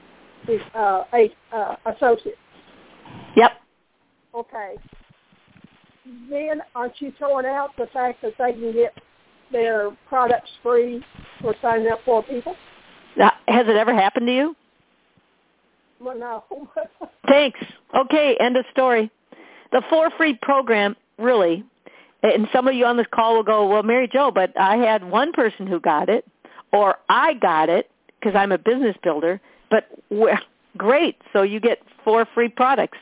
G: associates.
A: Yep.
G: Okay. Then aren't you throwing out the fact that they can get their products free for signing up 4 people?
A: Has it ever happened to you?
G: Well, no.
A: Thanks. Okay, end of story. The 4 Free program, really, and some of you on this call will go, well, Mary Jo, but I had one person who got it, or I got it because I'm a business builder, but great, so you get 4 free products.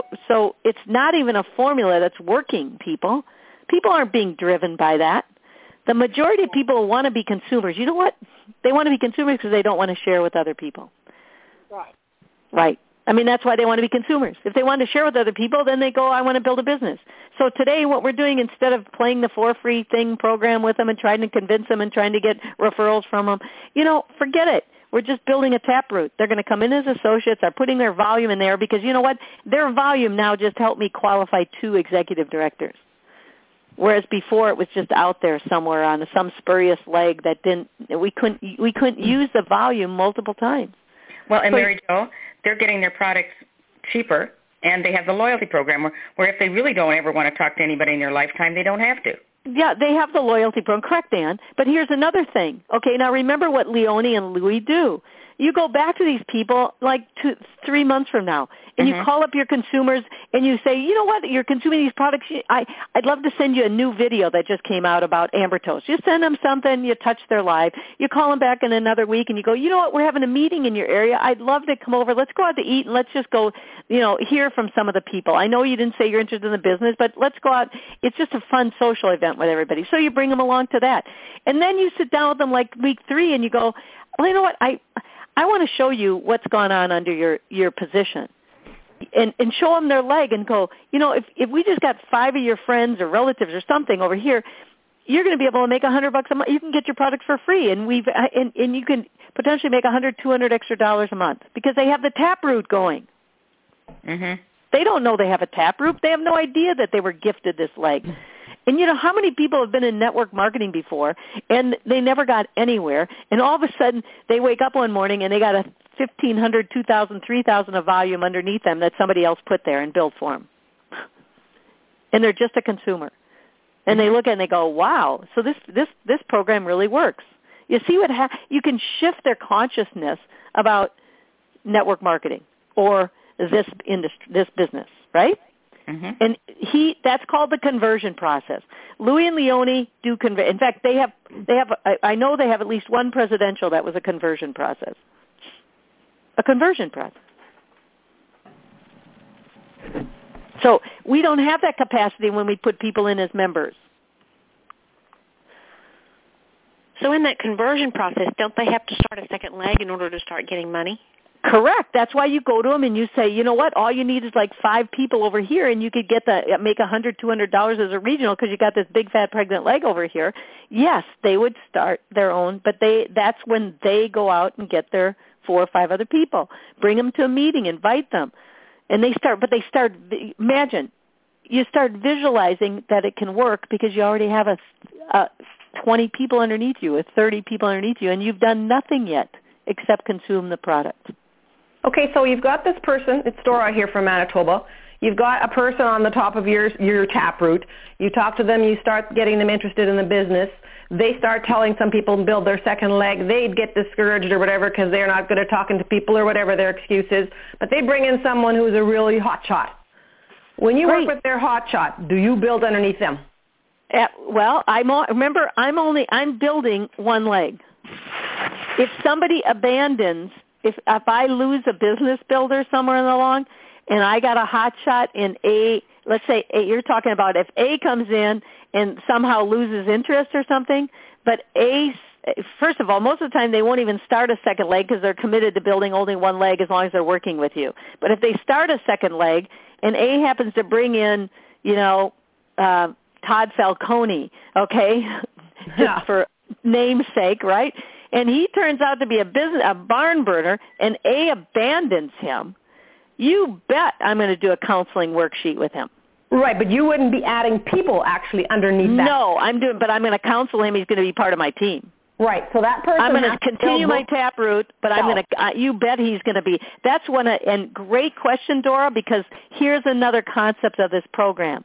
A: So it's not even a formula that's working, people. People aren't being driven by that. The majority of people want to be consumers. You know what? They want to be consumers because they don't want to share with other people.
G: Right.
A: Right. I mean, that's why they want to be consumers. If they want to share with other people, then they go, I want to build a business. So today what we're doing, instead of playing the 4 Free thing program with them and trying to convince them and trying to get referrals from them, forget it. We're just building a Taproot. They're going to come in as associates, are putting their volume in there because you know what? Their volume now just helped me qualify 2 executive directors. Whereas before it was just out there somewhere on some spurious leg that we couldn't use the volume multiple times.
F: Well, and Mary Jo, they're getting their products cheaper, and they have the loyalty program where if they really don't ever want to talk to anybody in their lifetime, they don't have to.
A: Yeah, they have the loyalty program. Correct, Dan. But here's another thing. Okay, now remember what Leonie and Louis do. You go back to these people like 3 months from now, and you call up your consumers, and you say, you know what, you're consuming these products. I'd love to send you a new video that just came out about Amber Toast. You send them something, you touch their live. You call them back in another week, and you go, you know what, we're having a meeting in your area. I'd love to come over. Let's go out to eat, and let's just go, hear from some of the people. I know you didn't say you're interested in the business, but let's go out. It's just a fun social event with everybody. So you bring them along to that. And then you sit down with them like week 3, and you go, well, you know what, I want to show you what's gone on under your position, and show them their leg and go, if we just got 5 of your friends or relatives or something over here, you're going to be able to make $100 a month. You can get your product for free, and you can potentially make $100, $200 extra dollars a month because they have the Taproot going. Mm-hmm. They don't know they have a Taproot. They have no idea that they were gifted this leg. And you know, how many people have been in network marketing before and they never got anywhere, and all of a sudden they wake up one morning and they got a 1,500, 2,000, 3,000 of volume underneath them that somebody else put there and built for them. And they're just a consumer. And they look at it and they go, wow, so this program really works. You see you can shift their consciousness about network marketing or this industry, this business, right? Mm-hmm. And that's called the conversion process. Louis and Leone do convert. In fact, I know they have at least one presidential that was a conversion process. A conversion process. So we don't have that capacity when we put people in as members.
H: So in that conversion process, don't they have to start a second leg in order to start getting money?
A: Correct. That's why you go to them and you say, you know what, all you need is like 5 people over here, and you could make $100, $200 as a regional because you got this big fat pregnant leg over here. Yes, they would start their own, but that's when they go out and get their 4 or 5 other people, bring them to a meeting, invite them, and imagine, you start visualizing that it can work because you already have a 20 people underneath you, or 30 people underneath you, and you've done nothing yet except consume the product.
I: Okay, so you've got this person, it's Dora here from Manitoba. You've got a person on the top of your Taproot. You talk to them, you start getting them interested in the business. They start telling some people to build their second leg. They get discouraged or whatever because they're not good at talking to people or whatever their excuse is. But they bring in someone who's a really hot shot. When you work with their hot shot, do you build underneath them?
A: Well, I'm building one leg. If somebody abandons, if I lose a business builder somewhere along, and I got a hot shot in A, let's say you're talking about if A comes in and somehow loses interest or something, but A, first of all, most of the time they won't even start a second leg because they're committed to building only one leg as long as they're working with you. But if they start a second leg and A happens to bring in, Todd Falcone, okay, just for namesake, right? And he turns out to be a barn burner, and A abandons him, you bet I'm going to do a counseling worksheet with him.
I: Right, but you wouldn't be adding people actually underneath that.
A: No, but I'm going to counsel him. He's going to be part of my team.
I: Right, so that person
A: I'm going to continue my Taproot, but I'm going to. You bet he's going to be. That's and great question, Dora, because here's another concept of this program.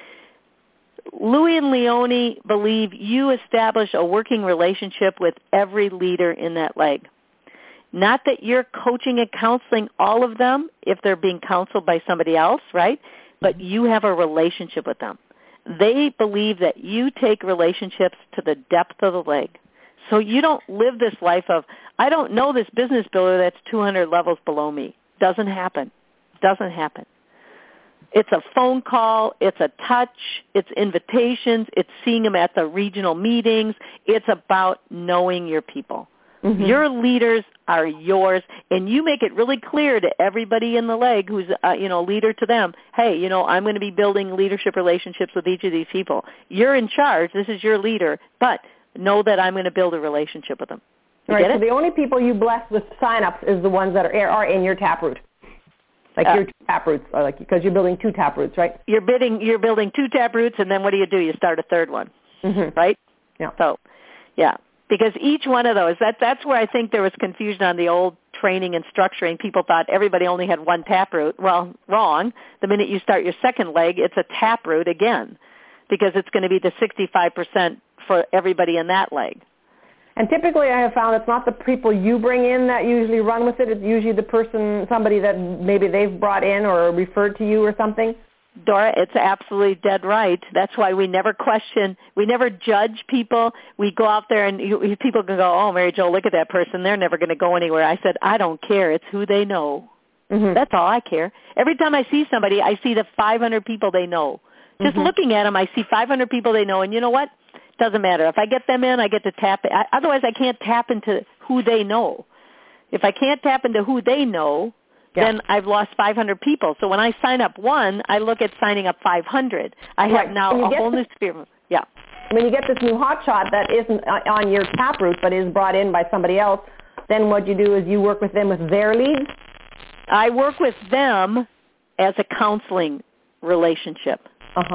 A: Louis and Leone believe you establish a working relationship with every leader in that leg. Not that you're coaching and counseling all of them if they're being counseled by somebody else, right? But you have a relationship with them. They believe that you take relationships to the depth of the leg. So you don't live this life of, I don't know this business builder that's 200 levels below me. Doesn't happen. Doesn't happen. It's a phone call, it's a touch, it's invitations, it's seeing them at the regional meetings. It's about knowing your people. Mm-hmm. Your leaders are yours, and you make it really clear to everybody in the leg who's a leader to them, hey, I'm going to be building leadership relationships with each of these people. You're in charge. This is your leader, but know that I'm going to build a relationship with them. You
I: right,
A: get
I: so
A: it?
I: The only people you bless with sign-ups is the ones that are in your Taproot. Like your Taproots, because you're building 2 Taproots, right?
A: You're building 2 Taproots, and then what do? You start a third one, right?
I: Yeah.
A: So, yeah, because each one of those, that's where I think there was confusion on the old training and structuring. People thought everybody only had one Taproot. Well, wrong. The minute you start your second leg, it's a Taproot again, because it's going to be the 65% for everybody in that leg.
I: And typically I have found it's not the people you bring in that usually run with it. It's usually somebody that maybe they've brought in or referred to you or something.
A: Dora, it's absolutely dead right. That's why we never question, we never judge people. We go out there and people can go, oh, Mary Jo, look at that person. They're never going to go anywhere. I said, I don't care. It's who they know. Mm-hmm. That's all I care. Every time I see somebody, I see the 500 people they know. Just looking at them, I see 500 people they know. And you know what? Doesn't matter. If I get them in, I get to tap it. Otherwise, I can't tap into who they know. If I can't tap into who they know, then I've lost 500 people. So when I sign up one, I look at signing up 500. I have now a whole new sphere. Yeah.
I: When you get this new hotshot that isn't on your Taproot but is brought in by somebody else, then what you do is you work with them with their leads?
A: I work with them as a counseling relationship.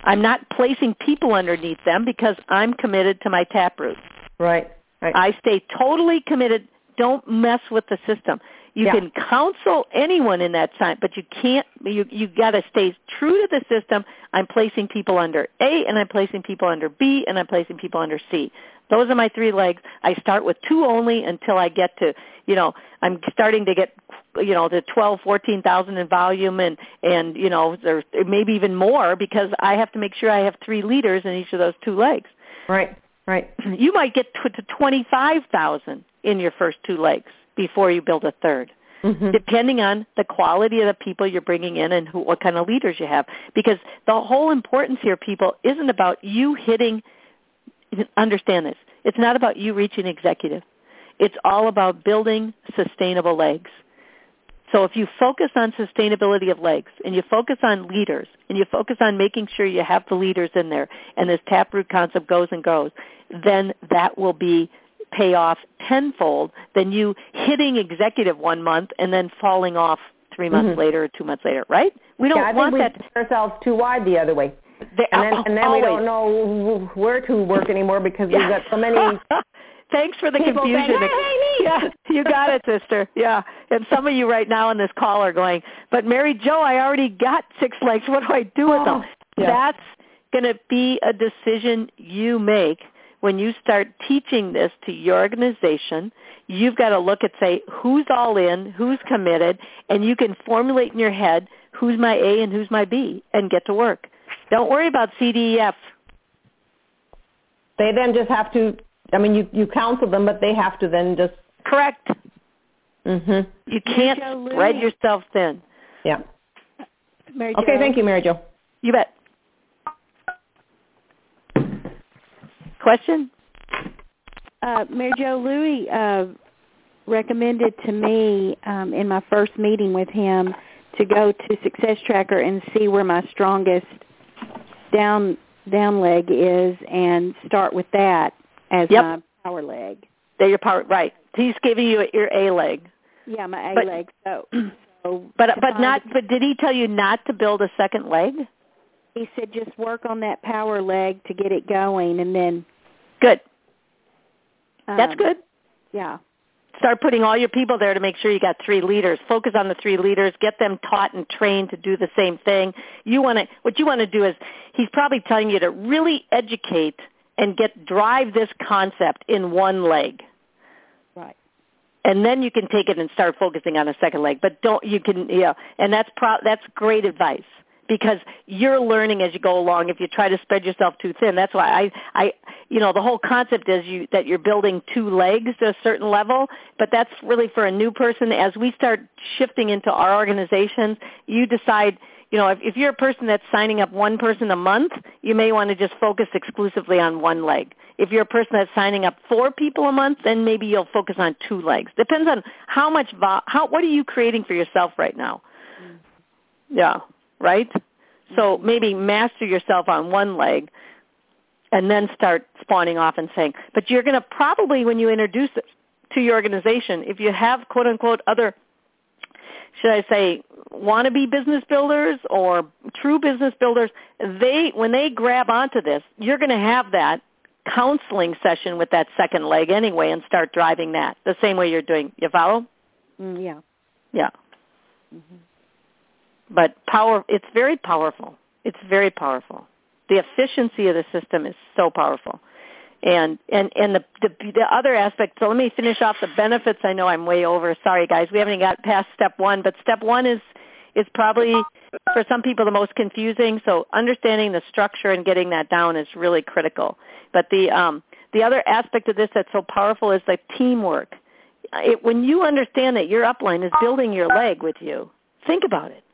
A: I'm not placing people underneath them because I'm committed to my taproot.
I: Right.
A: I stay totally committed. Don't mess with the system. You can counsel anyone in that time, but you can't. You got to stay true to the system. I'm placing people under A, and I'm placing people under B, and I'm placing people under C. Those are my 3 legs. I start with 2 only until I get to, I'm starting to get, to 12, 14,000 in volume, and there's maybe even more because I have to make sure I have 3 leaders in each of those 2 legs.
I: Right.
A: You might get to 25,000 in your first 2 legs before you build a third, depending on the quality of the people you're bringing in and what kind of leaders you have. Because the whole importance here, people, isn't about you hitting, understand this, it's not about you reaching executive. It's all about building sustainable legs. So if you focus on sustainability of legs and you focus on leaders and you focus on making sure you have the leaders in there and this taproot concept goes and goes, then that will pay off tenfold than you hitting executive 1 month and then falling off 3 months later or 2 months later, right? We don't want that.
I: I think we push ourselves too wide the other way. And then we don't know where to work anymore because we've got so many
A: Thanks for the confusion.
I: Saying, hey,
A: yeah, you got it, sister. Yeah. And some of you right now on this call are going, but Mary Jo, I already got 6 legs. What do I do with them? Yeah. That's going to be a decision you make when you start teaching this to your organization. You've got to look at, say, who's all in, who's committed, and you can formulate in your head who's my A and who's my B and get to work. Don't worry about C, D, E, F.
I: They then just have to, you counsel them, but they have to then just...
A: Correct.
I: You
A: can't spread yourself thin.
I: Yeah.
C: Mary
I: okay,
C: Jo.
I: Thank you, Mary Jo.
A: You bet. Question?
C: Mary Jo, Louis recommended to me in my first meeting with him to go to Success Tracker and see where my strongest down leg is and start with that as my power leg.
A: They're your power, right. He's giving you your A leg.
C: Yeah, my A leg. So
A: But did he tell you not to build a second leg?
C: He said just work on that power leg to get it going and then...
A: Good. That's good.
C: Yeah.
A: Start putting all your people there to make sure you got 3 leaders. Focus on the 3 leaders. Get them taught and trained to do the same thing. What you want to do is, he's probably telling you to really educate and drive this concept in 1 leg.
C: Right.
A: And then you can take it and start focusing on a second leg. But and that's great advice. Because you're learning as you go along. If you try to spread yourself too thin, that's why the whole concept is that you're building 2 legs to a certain level. But that's really for a new person. As we start shifting into our organizations, you decide. If you're a person that's signing up 1 person a month, you may want to just focus exclusively on 1 leg. If you're a person that's signing up 4 people a month, then maybe you'll focus on 2 legs. Depends on what are you creating for yourself right now. Yeah. Right? So maybe master yourself on 1 leg and then start spawning off and saying, but you're going to probably, when you introduce it to your organization, if you have, quote, unquote, other, should I say, wannabe business builders or true business builders, when they grab onto this, you're going to have that counseling session with that second leg anyway and start driving that the same way you're doing. You follow?
C: Yeah.
A: Yeah. Mm-hmm. But it's very powerful. It's very powerful. The efficiency of the system is so powerful. And the other aspect, so let me finish off the benefits. I know I'm way over. Sorry, guys. We haven't got past step 1. But step 1 is probably, for some people, the most confusing. So understanding the structure and getting that down is really critical. But the other aspect of this that's so powerful is the teamwork. When you understand that your upline is building your leg with you, think about it.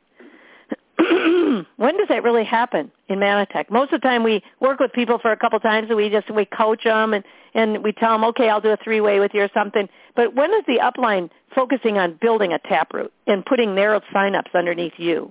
A: When does that really happen in Manatech? Most of the time we work with people for a couple times and we coach them and we tell them, okay, I'll do a 3-way with you or something. But when is the upline focusing on building a taproot and putting their sign-ups underneath you?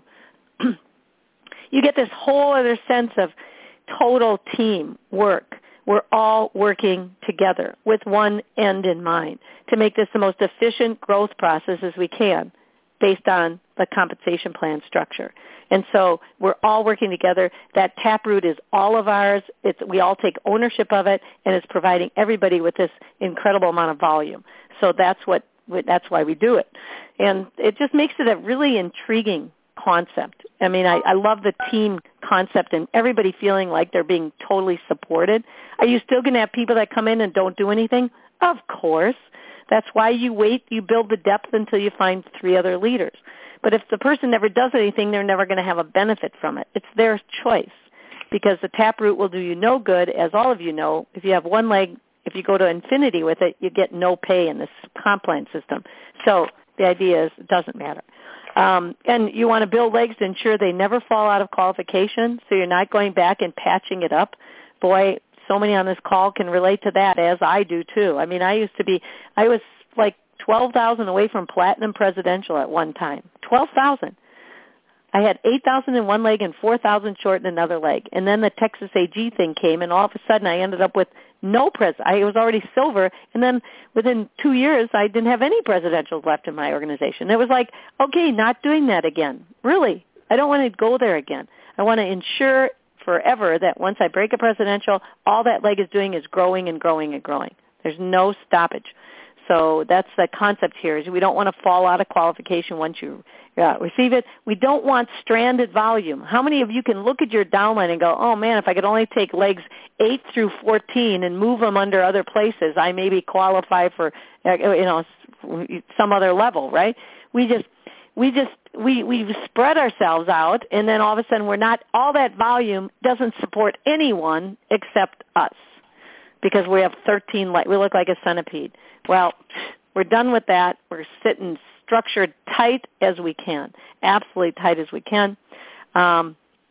A: You get this whole other sense of total team work. We're all working together with one end in mind to make this the most efficient growth process as we can. based on the compensation plan structure. And so we're all working together. That Taproot is all of ours. We all take ownership of it, and it's providing everybody with this incredible amount of volume. So that's why we do it. And it just makes it a really intriguing concept. I mean, I love the team concept and everybody feeling like they're being totally supported. Are you still going to have people that come in and don't do anything? Of course. That's why you build the depth until you find 3 other leaders. But if the person never does anything, they're never going to have a benefit from it. It's their choice, because the Taproot will do you no good, as all of you know. If you have one leg, if you go to infinity with it, you get no pay in this comp plan system. So the idea is it doesn't matter. And you want to build legs to ensure they never fall out of qualification, so you're not going back and patching it up. Boy, so many on this call can relate to that, as I do too. I mean, I was like 12,000 away from platinum presidential at one time. 12,000. I had 8,000 in one leg and 4,000 short in another leg. And then the Texas AG thing came, and all of a sudden I ended up with no I was already silver, and then within 2 years I didn't have any presidentials left in my organization. It was like, okay, not doing that again. Really, I don't want to go there again. I want to ensure forever that once I break a presidential, all that leg is doing is growing and growing and growing. There's no stoppage. So that's the concept here, is we don't want to fall out of qualification once you receive it. We don't want stranded volume. How many of you can look at your downline and go, oh, man, if I could only take legs 8 through 14 and move them under other places, I maybe qualify for some other level, right? We spread ourselves out, and then all of a sudden all that volume doesn't support anyone except us, because we have 13 legs. We look like a centipede. Well, we're done with that. We're sitting structured tight as we can, absolutely tight as we can. And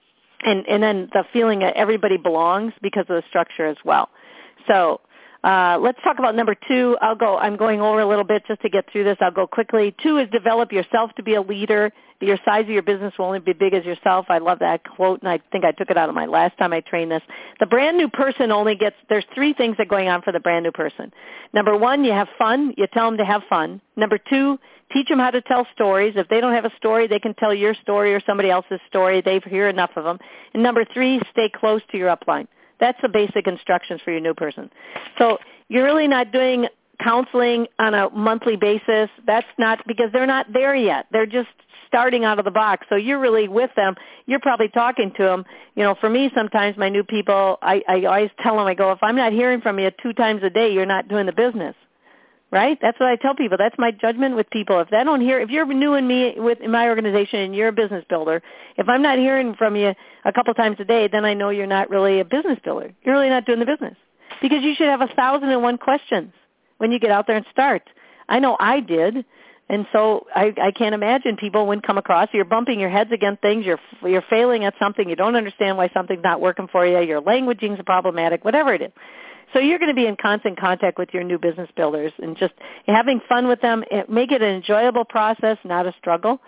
A: then the feeling that everybody belongs because of the structure as well. So let's talk about number 2. I'm going over a little bit just to get through this. I'll go quickly. 2 is develop yourself to be a leader. Your size of your business will only be big as yourself. I love that quote, and I think I took it out of my last time I trained this. The brand new person there's 3 things that are going on for the brand new person. Number 1, you have fun. You tell them to have fun. Number 2, teach them how to tell stories. If they don't have a story, they can tell your story or somebody else's story. They hear enough of them. And number 3, stay close to your upline. That's the basic instructions for your new person. So you're really not doing counseling on a monthly basis. That's not because they're not there yet. They're just starting out of the box. So you're really with them. You're probably talking to them. For me, sometimes my new people, I always tell them, I go, if I'm not hearing from you 2 times a day, you're not doing the business. Right? That's what I tell people. That's my judgment with people. If you're new in my organization and you're a business builder, if I'm not hearing from you a couple times a day, then I know you're not really a business builder. You're really not doing the business, because you should have 1,001 questions when you get out there and start. I know I did, and so I can't imagine people wouldn't come across. You're bumping your heads against things. You're failing at something. You don't understand why something's not working for you. Your languaging's problematic, whatever it is. So you're going to be in constant contact with your new business builders and just having fun with them. Make it an enjoyable process, not a struggle.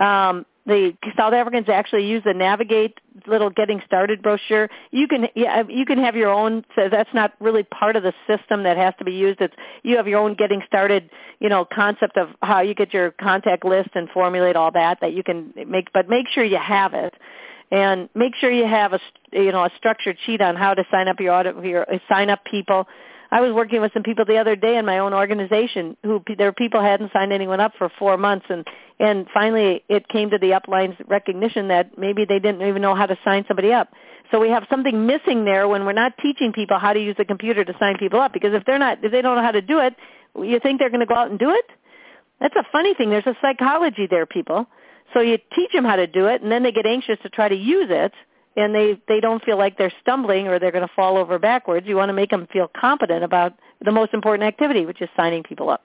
A: The South Africans actually use the Navigate little getting started brochure. You can have your own. So that's not really part of the system that has to be used. You have your own getting started, concept of how you get your contact list and formulate all that you can make. But make sure you have it. And make sure you have a structured sheet on how to sign up sign up people. I was working with some people the other day in my own organization their people hadn't signed anyone up for 4 months, and finally it came to the upline's recognition that maybe they didn't even know how to sign somebody up. So we have something missing there when we're not teaching people how to use the computer to sign people up, because if they don't know how to do it, you think they're going to go out and do it? That's a funny thing. There's a psychology there, people. So you teach them how to do it, and then they get anxious to try to use it, and they don't feel like they're stumbling or they're going to fall over backwards. You want to make them feel competent about the most important activity, which is signing people up.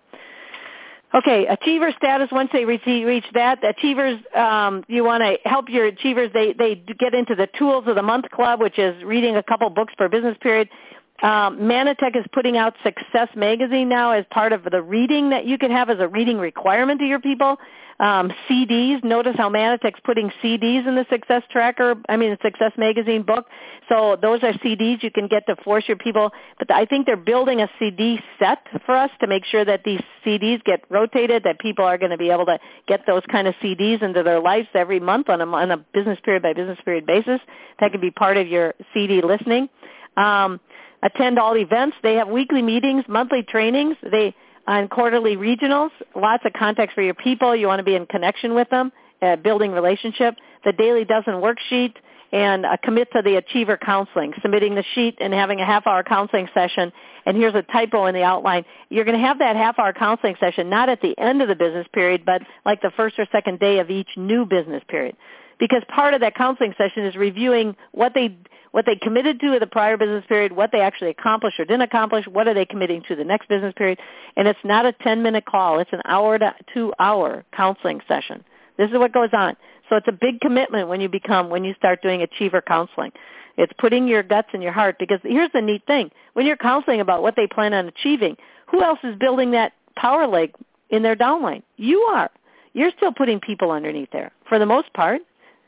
A: Okay, achiever status, once they reach that, the achievers, you want to help your achievers. They get into the Tools of the Month Club, which is reading a couple books per business period. Manatech is putting out Success Magazine now as part of the reading that you can have as a reading requirement to your people. CDs. Notice how Manatech's putting CDs in the Success Magazine book. So those are CDs you can get to force your people. But I think they're building a CD set for us to make sure that these CDs get rotated, that people are going to be able to get those kind of CDs into their lives every month on a business period by business period basis. That could be part of your CD listening. Attend all events. They have weekly meetings, monthly trainings. On quarterly regionals, lots of context for your people. You want to be in connection with them, building relationship. The daily dozen worksheet, and commit to the achiever counseling, submitting the sheet and having a half-hour counseling session. And here's a typo in the outline. You're going to have that half-hour counseling session not at the end of the business period, but like the first or second day of each new business period. Because part of that counseling session is reviewing what they committed to in the prior business period, what they actually accomplished or didn't accomplish, what are they committing to the next business period. And it's not a 10-minute call. It's an hour to 2-hour counseling session. This is what goes on. So it's a big commitment when you start doing achiever counseling. It's putting your guts and your heart, because here's the neat thing. When you're counseling about what they plan on achieving, who else is building that power leg in their downline? You are. You're still putting people underneath there for the most part.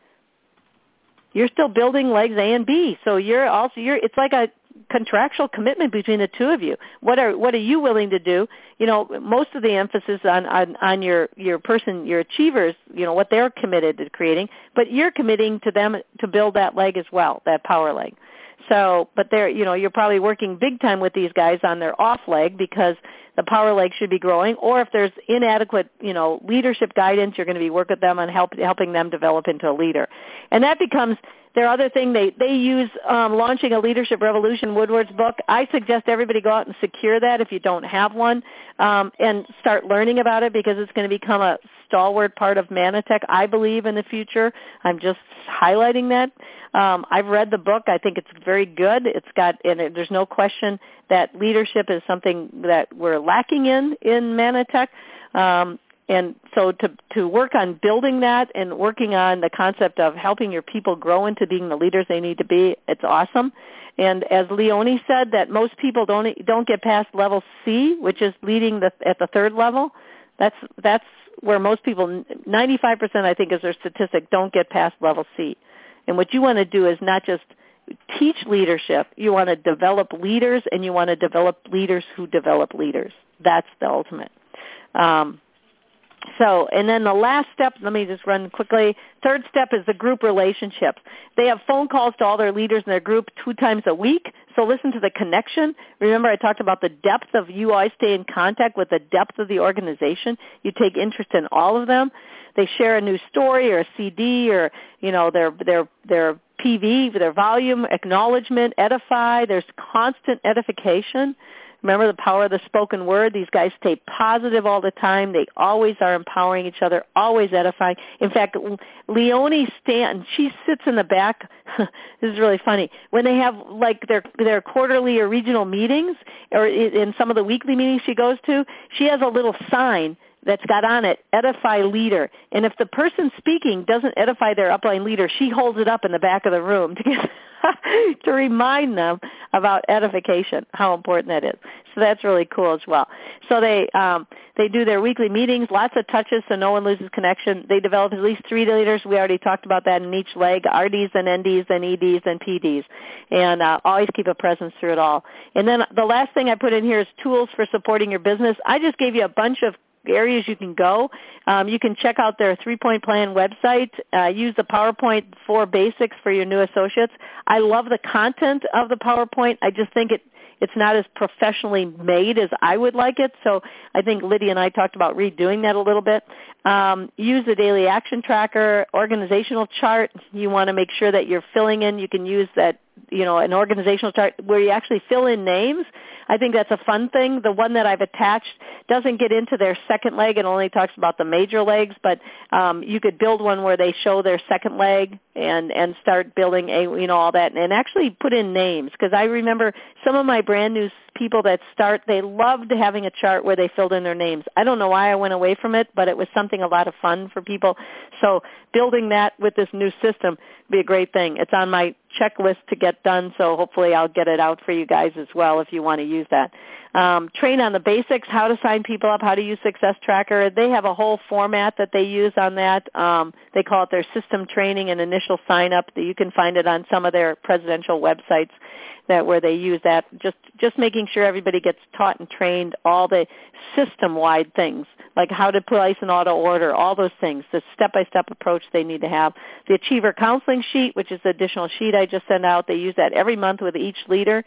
A: You're still building legs A and B. So it's like a contractual commitment between the two of you. What are you willing to do? Most of the emphasis on your person, your achievers, what they're committed to creating, but you're committing to them to build that leg as well, that power leg. So, but you're probably working big time with these guys on their off leg, because the power leg should be growing. Or if there's inadequate, leadership guidance, you're going to be working with them on helping them develop into a leader. And that becomes their other thing. They use launching a Leadership Revolution, Woodward's book. I suggest everybody go out and secure that if you don't have one, and start learning about it, because it's going to become a stalwart part of Manatech, I believe, in the future. I'm just highlighting that. I've read the book. I think it's very good. There's no question that leadership is something that we're lacking in Manatech. And so to work on building that and working on the concept of helping your people grow into being the leaders they need to be, it's awesome. And as Leonie said, that most people don't get past level C, which is leading at the third level. That's where most people, 95% I think is their statistic, don't get past level C. And what you want to do is not just teach leadership. You want to develop leaders, and you want to develop leaders who develop leaders. That's the ultimate. And then the last step, let me just run quickly. Third step is the group relationships. They have phone calls to all their leaders in their group 2 times a week. So listen to the connection. Remember I talked about the depth of you always stay in contact with the depth of the organization. You take interest in all of them. They share a new story or a CD or, their PV, their volume, acknowledgement, edify. There's constant edification. Remember the power of the spoken word. These guys stay positive all the time. They always are empowering each other, always edifying. In fact, Leonie Stanton, she sits in the back. This is really funny. When they have like their quarterly or regional meetings, or in some of the weekly meetings she goes to, she has a little sign that's got on it, edify leader. And if the person speaking doesn't edify their upline leader, she holds it up in the back of the room to remind them about edification, how important that is. So that's really cool as well. So they do their weekly meetings, lots of touches so no one loses connection. They develop at least 3 leaders. We already talked about that in each leg, RDs and NDs and EDs and PDs. And always keep a presence through it all. And then the last thing I put in here is tools for supporting your business. I just gave you a bunch of areas you can go. You can check out their 3-point plan website. Use the PowerPoint 4 basics for your new associates. I love the content of the PowerPoint. I just think it's not as professionally made as I would like it. So I think Lydia and I talked about redoing that a little bit. Use the daily action tracker, organizational chart. You want to make sure that you're filling in. You can use that, an organizational chart where you actually fill in names. I think that's a fun thing. The one that I've attached doesn't get into their second leg. It only talks about the major legs, but you could build one where they show their second leg and start building all that, and actually put in names, because I remember some of my brand new people that start, they loved having a chart where they filled in their names. I don't know why I went away from it, but it was something a lot of fun for people. So building that with this new system would be a great thing. It's on my checklist to get done, so hopefully I'll get it out for you guys as well if you want to use that. Train on the basics, how to sign people up, how to use Success Tracker. They have a whole format that they use on that. They call it their system training and initial sign-up. You can find it on some of their presidential websites where they use that, just making sure everybody gets taught and trained all the system-wide things, like how to place an auto order, all those things, the step-by-step approach they need to have. The Achiever Counseling Sheet, which is the additional sheet I just sent out, they use that every month with each leader.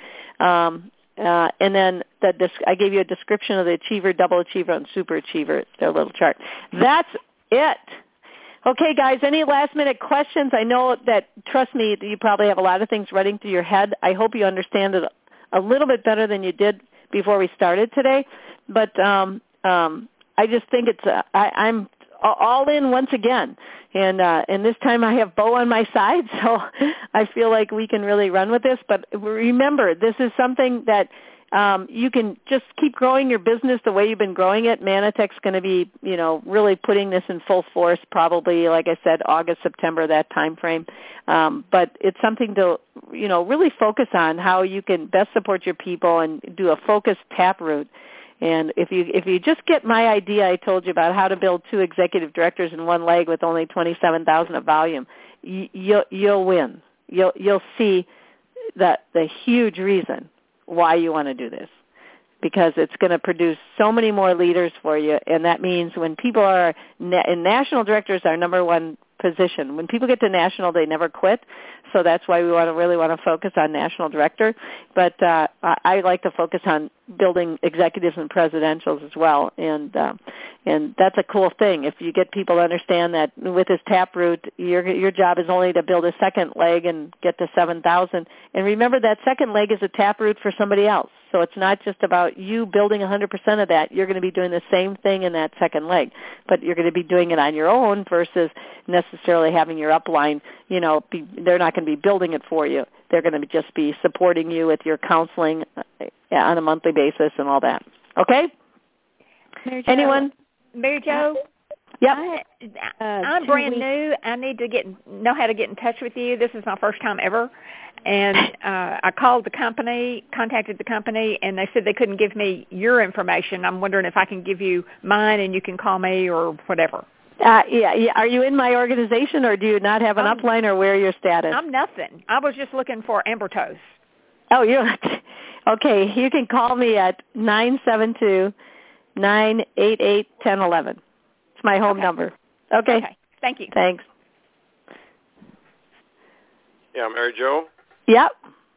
A: And then I gave you a description of the Achiever, Double Achiever, and Super Achiever. It's their little chart. That's it. Okay, guys, any last-minute questions? I know that, trust me, you probably have a lot of things running through your head. I hope you understand it a little bit better than you did before we started today. But I just think I'm all in once again. And this time I have Bo on my side, so I feel like we can really run with this. But remember, this is something that you can just keep growing your business the way you've been growing it. Manatech's going to be, really putting this in full force probably, like I said, August, September, that time frame. But it's something to, really focus on how you can best support your people and do a focused Taproot. And if you just get my idea I told you about how to build 2 executive directors in one leg with only 27,000 of volume, you'll win. You'll see that the huge reason why you want to do this, because it's going to produce so many more leaders for you, and that means when people are in national directors, our number one position. When people get to national, they never quit. So that's why we really want to focus on national director. But I like to focus on building executives and presidentials as well. And that's a cool thing. If you get people to understand that with this Taproot, your job is only to build a second leg and get to 7,000. And remember, that second leg is a Taproot for somebody else. So it's not just about you building 100% of that. You're going to be doing the same thing in that second leg, but you're going to be doing it on your own versus necessarily having your upline, they're not going to be building it for you. They're going to just be supporting you with your counseling on a monthly basis and all that. Okay?
J: Mary Jo,
A: anyone?
J: Mary Jo?
A: Yep.
J: I'm brand new. I need to know how to get in touch with you. This is my first time ever. And I called the company, contacted the company, and they said they couldn't give me your information. I'm wondering if I can give you mine and you can call me or whatever.
A: Yeah. Are you in my organization, or do you not have an upline, or where your status?
J: I'm nothing. I was just looking for Amber Toes.
A: Oh, you're okay. You can call me at 972-988-1011. It's my home number. Okay.
J: Thank you.
A: Thanks.
K: Yeah, Mary Jo?
A: Yep.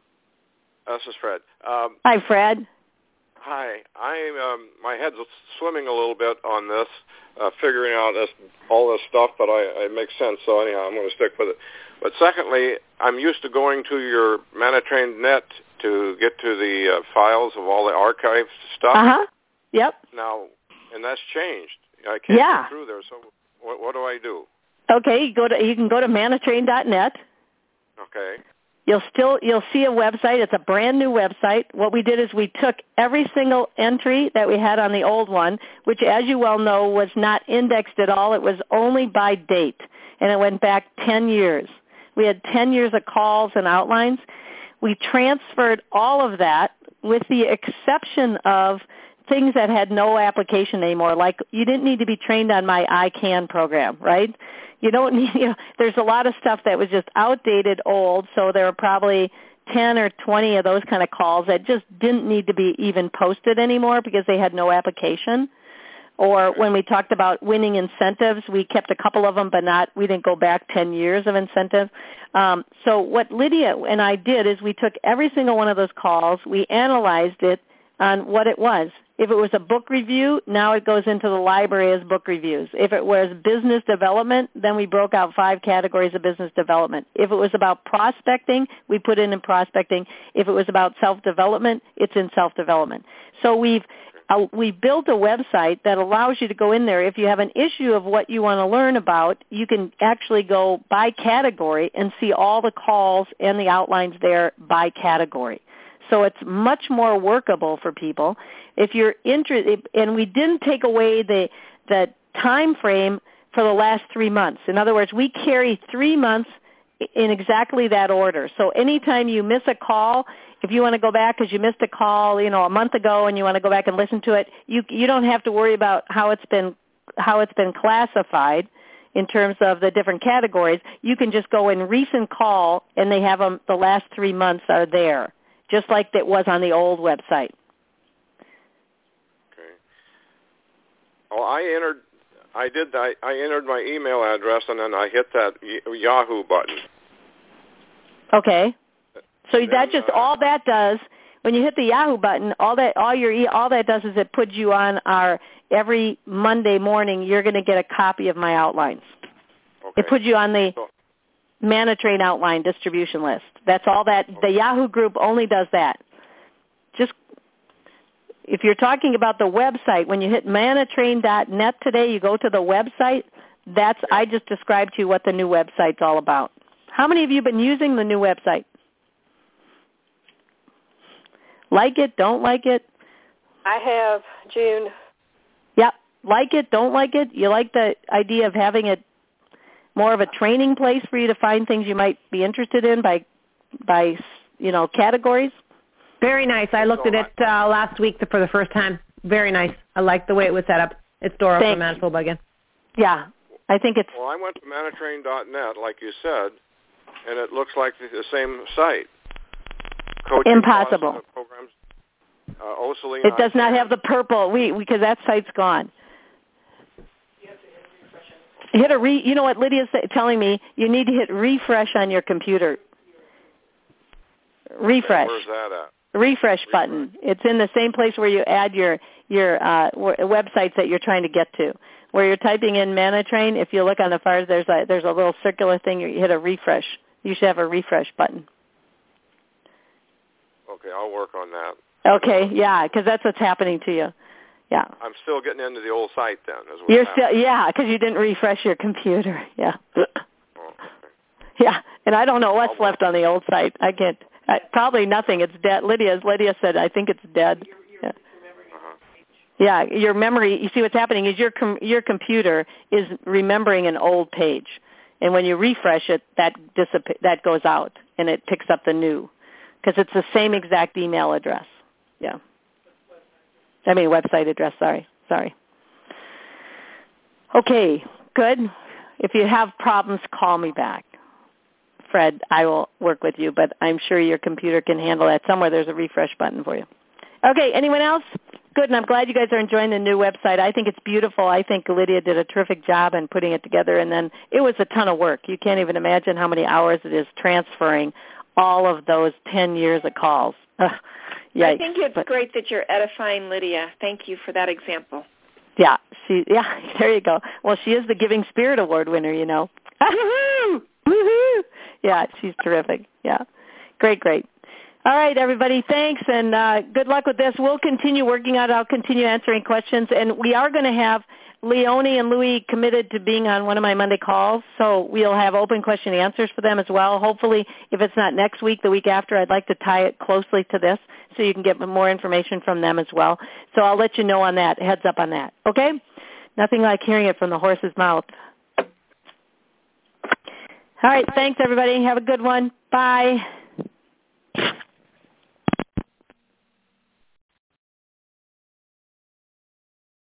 K: This is Fred.
A: Hi, Fred.
K: Hi. My head's swimming a little bit on this, figuring out all this stuff, but it makes sense. So anyhow, I'm going to stick with it. But secondly, I'm used to going to your ManaTrain.net to get to the files of all the archived stuff.
A: Uh-huh. Yep.
K: Now, and that's changed. I can't get through there. So what do I do?
A: Okay, you can go to ManaTrain.net.
K: Okay.
A: You'll see a website. It's a brand new website. What we did is we took every single entry that we had on the old one, which, as you well know, was not indexed at all. It was only by date, and it went back 10 years. We had 10 years of calls and outlines. We transferred all of that with the exception of things that had no application anymore, like you didn't need to be trained on my ICANN program, right? You don't need, there's a lot of stuff that was just outdated, old, so there were probably 10 or 20 of those kind of calls that just didn't need to be even posted anymore because they had no application. Or when we talked about winning incentives, we kept a couple of them, but we didn't go back 10 years of incentive. So what Lydia and I did is we took every single one of those calls, we analyzed it on what it was. If it was a book review, now it goes into the library as book reviews. If it was business development, then we broke out 5 categories of business development. If it was about prospecting, we put it in prospecting. If it was about self-development, it's in self-development. So we built a website that allows you to go in there. If you have an issue of what you want to learn about, you can actually go by category and see all the calls and the outlines there by category. So it's much more workable for people. If you're interested, and we didn't take away the time frame for the last 3 months. In other words, we carry 3 months in exactly that order. So anytime you miss a call, if you want to go back because you missed a call, a month ago, and you want to go back and listen to it, you don't have to worry about how it's been classified in terms of the different categories. You can just go in recent call, and they have them. The last 3 months are there, just like it was on the old website.
K: Okay. Well, I entered my email address, and then I hit that Yahoo button.
A: Okay. So that just all that does, when you hit the Yahoo button, all that does is it puts you on our every Monday morning. You're going to get a copy of my outlines. Okay. It puts you on the Mana Train outline distribution list. That's all that. Okay. The Yahoo group only does that. Just if you're talking about the website, when you hit manatrain.net today, you go to the website. I just described to you what the new website's all about. How many of you have been using the new website? Like it, don't like it?
D: I have, June.
A: Yep. Like it, don't like it? You like the idea of having it more of a training place for you to find things you might be interested in by categories?
I: Very nice. I looked at it last week for the first time. Very nice. I like the way it was set up. It's Dora from Manitoba again.
A: Yeah, I think it's...
K: Well, I went to manatrain.net, like you said, and it looks like the same site. Coaching
A: impossible.
K: Programs,
A: it does not have the purple, because that site's gone. Hit you know what Lydia's telling me? You need to hit refresh on your computer. Refresh.
K: Where's that at?
A: Refresh button. It's in the same place where you add your websites that you're trying to get to. Where you're typing in ManaTrain, if you look on the far, there's a little circular thing. You hit a refresh. You should have a refresh button.
K: Okay, I'll work on that.
A: Okay, yeah, because that's what's happening to you. Yeah.
K: I'm still getting into the old site then.
A: You're still, because you didn't refresh your computer. Yeah.
K: Oh, okay.
A: Yeah, and I don't know what's left on the old site. I can't. Probably nothing. It's dead. Lydia said, I think it's dead. Yeah. Yeah, your memory. You see, what's happening is your computer is remembering an old page, and when you refresh it, that goes out and it picks up the new, because it's the same exact email address. Yeah. Website address. Sorry. Okay, good. If you have problems, call me back. Fred, I will work with you, but I'm sure your computer can handle that. Somewhere there's a refresh button for you. Okay, anyone else? Good, and I'm glad you guys are enjoying the new website. I think it's beautiful. I think Lydia did a terrific job in putting it together, and then it was a ton of work. You can't even imagine how many hours it is transferring all of those 10 years of calls. Yikes.
H: I think it's great that you're edifying Lydia. Thank you for that example.
A: Yeah, there you go. Well, she is the Giving Spirit Award winner, you know. Woohoo! Woohoo! Yeah, she's terrific. Yeah, great. All right, everybody, thanks, and good luck with this. We'll continue working on it. I'll continue answering questions, and we are going to have Leonie and Louie committed to being on one of my Monday calls, so we'll have open question and answers for them as well. Hopefully, if it's not next week, the week after, I'd like to tie it closely to this so you can get more information from them as well. So I'll let you know on that, heads up on that, okay? Nothing like hearing it from the horse's mouth. All right, thanks, everybody. Have a good one. Bye.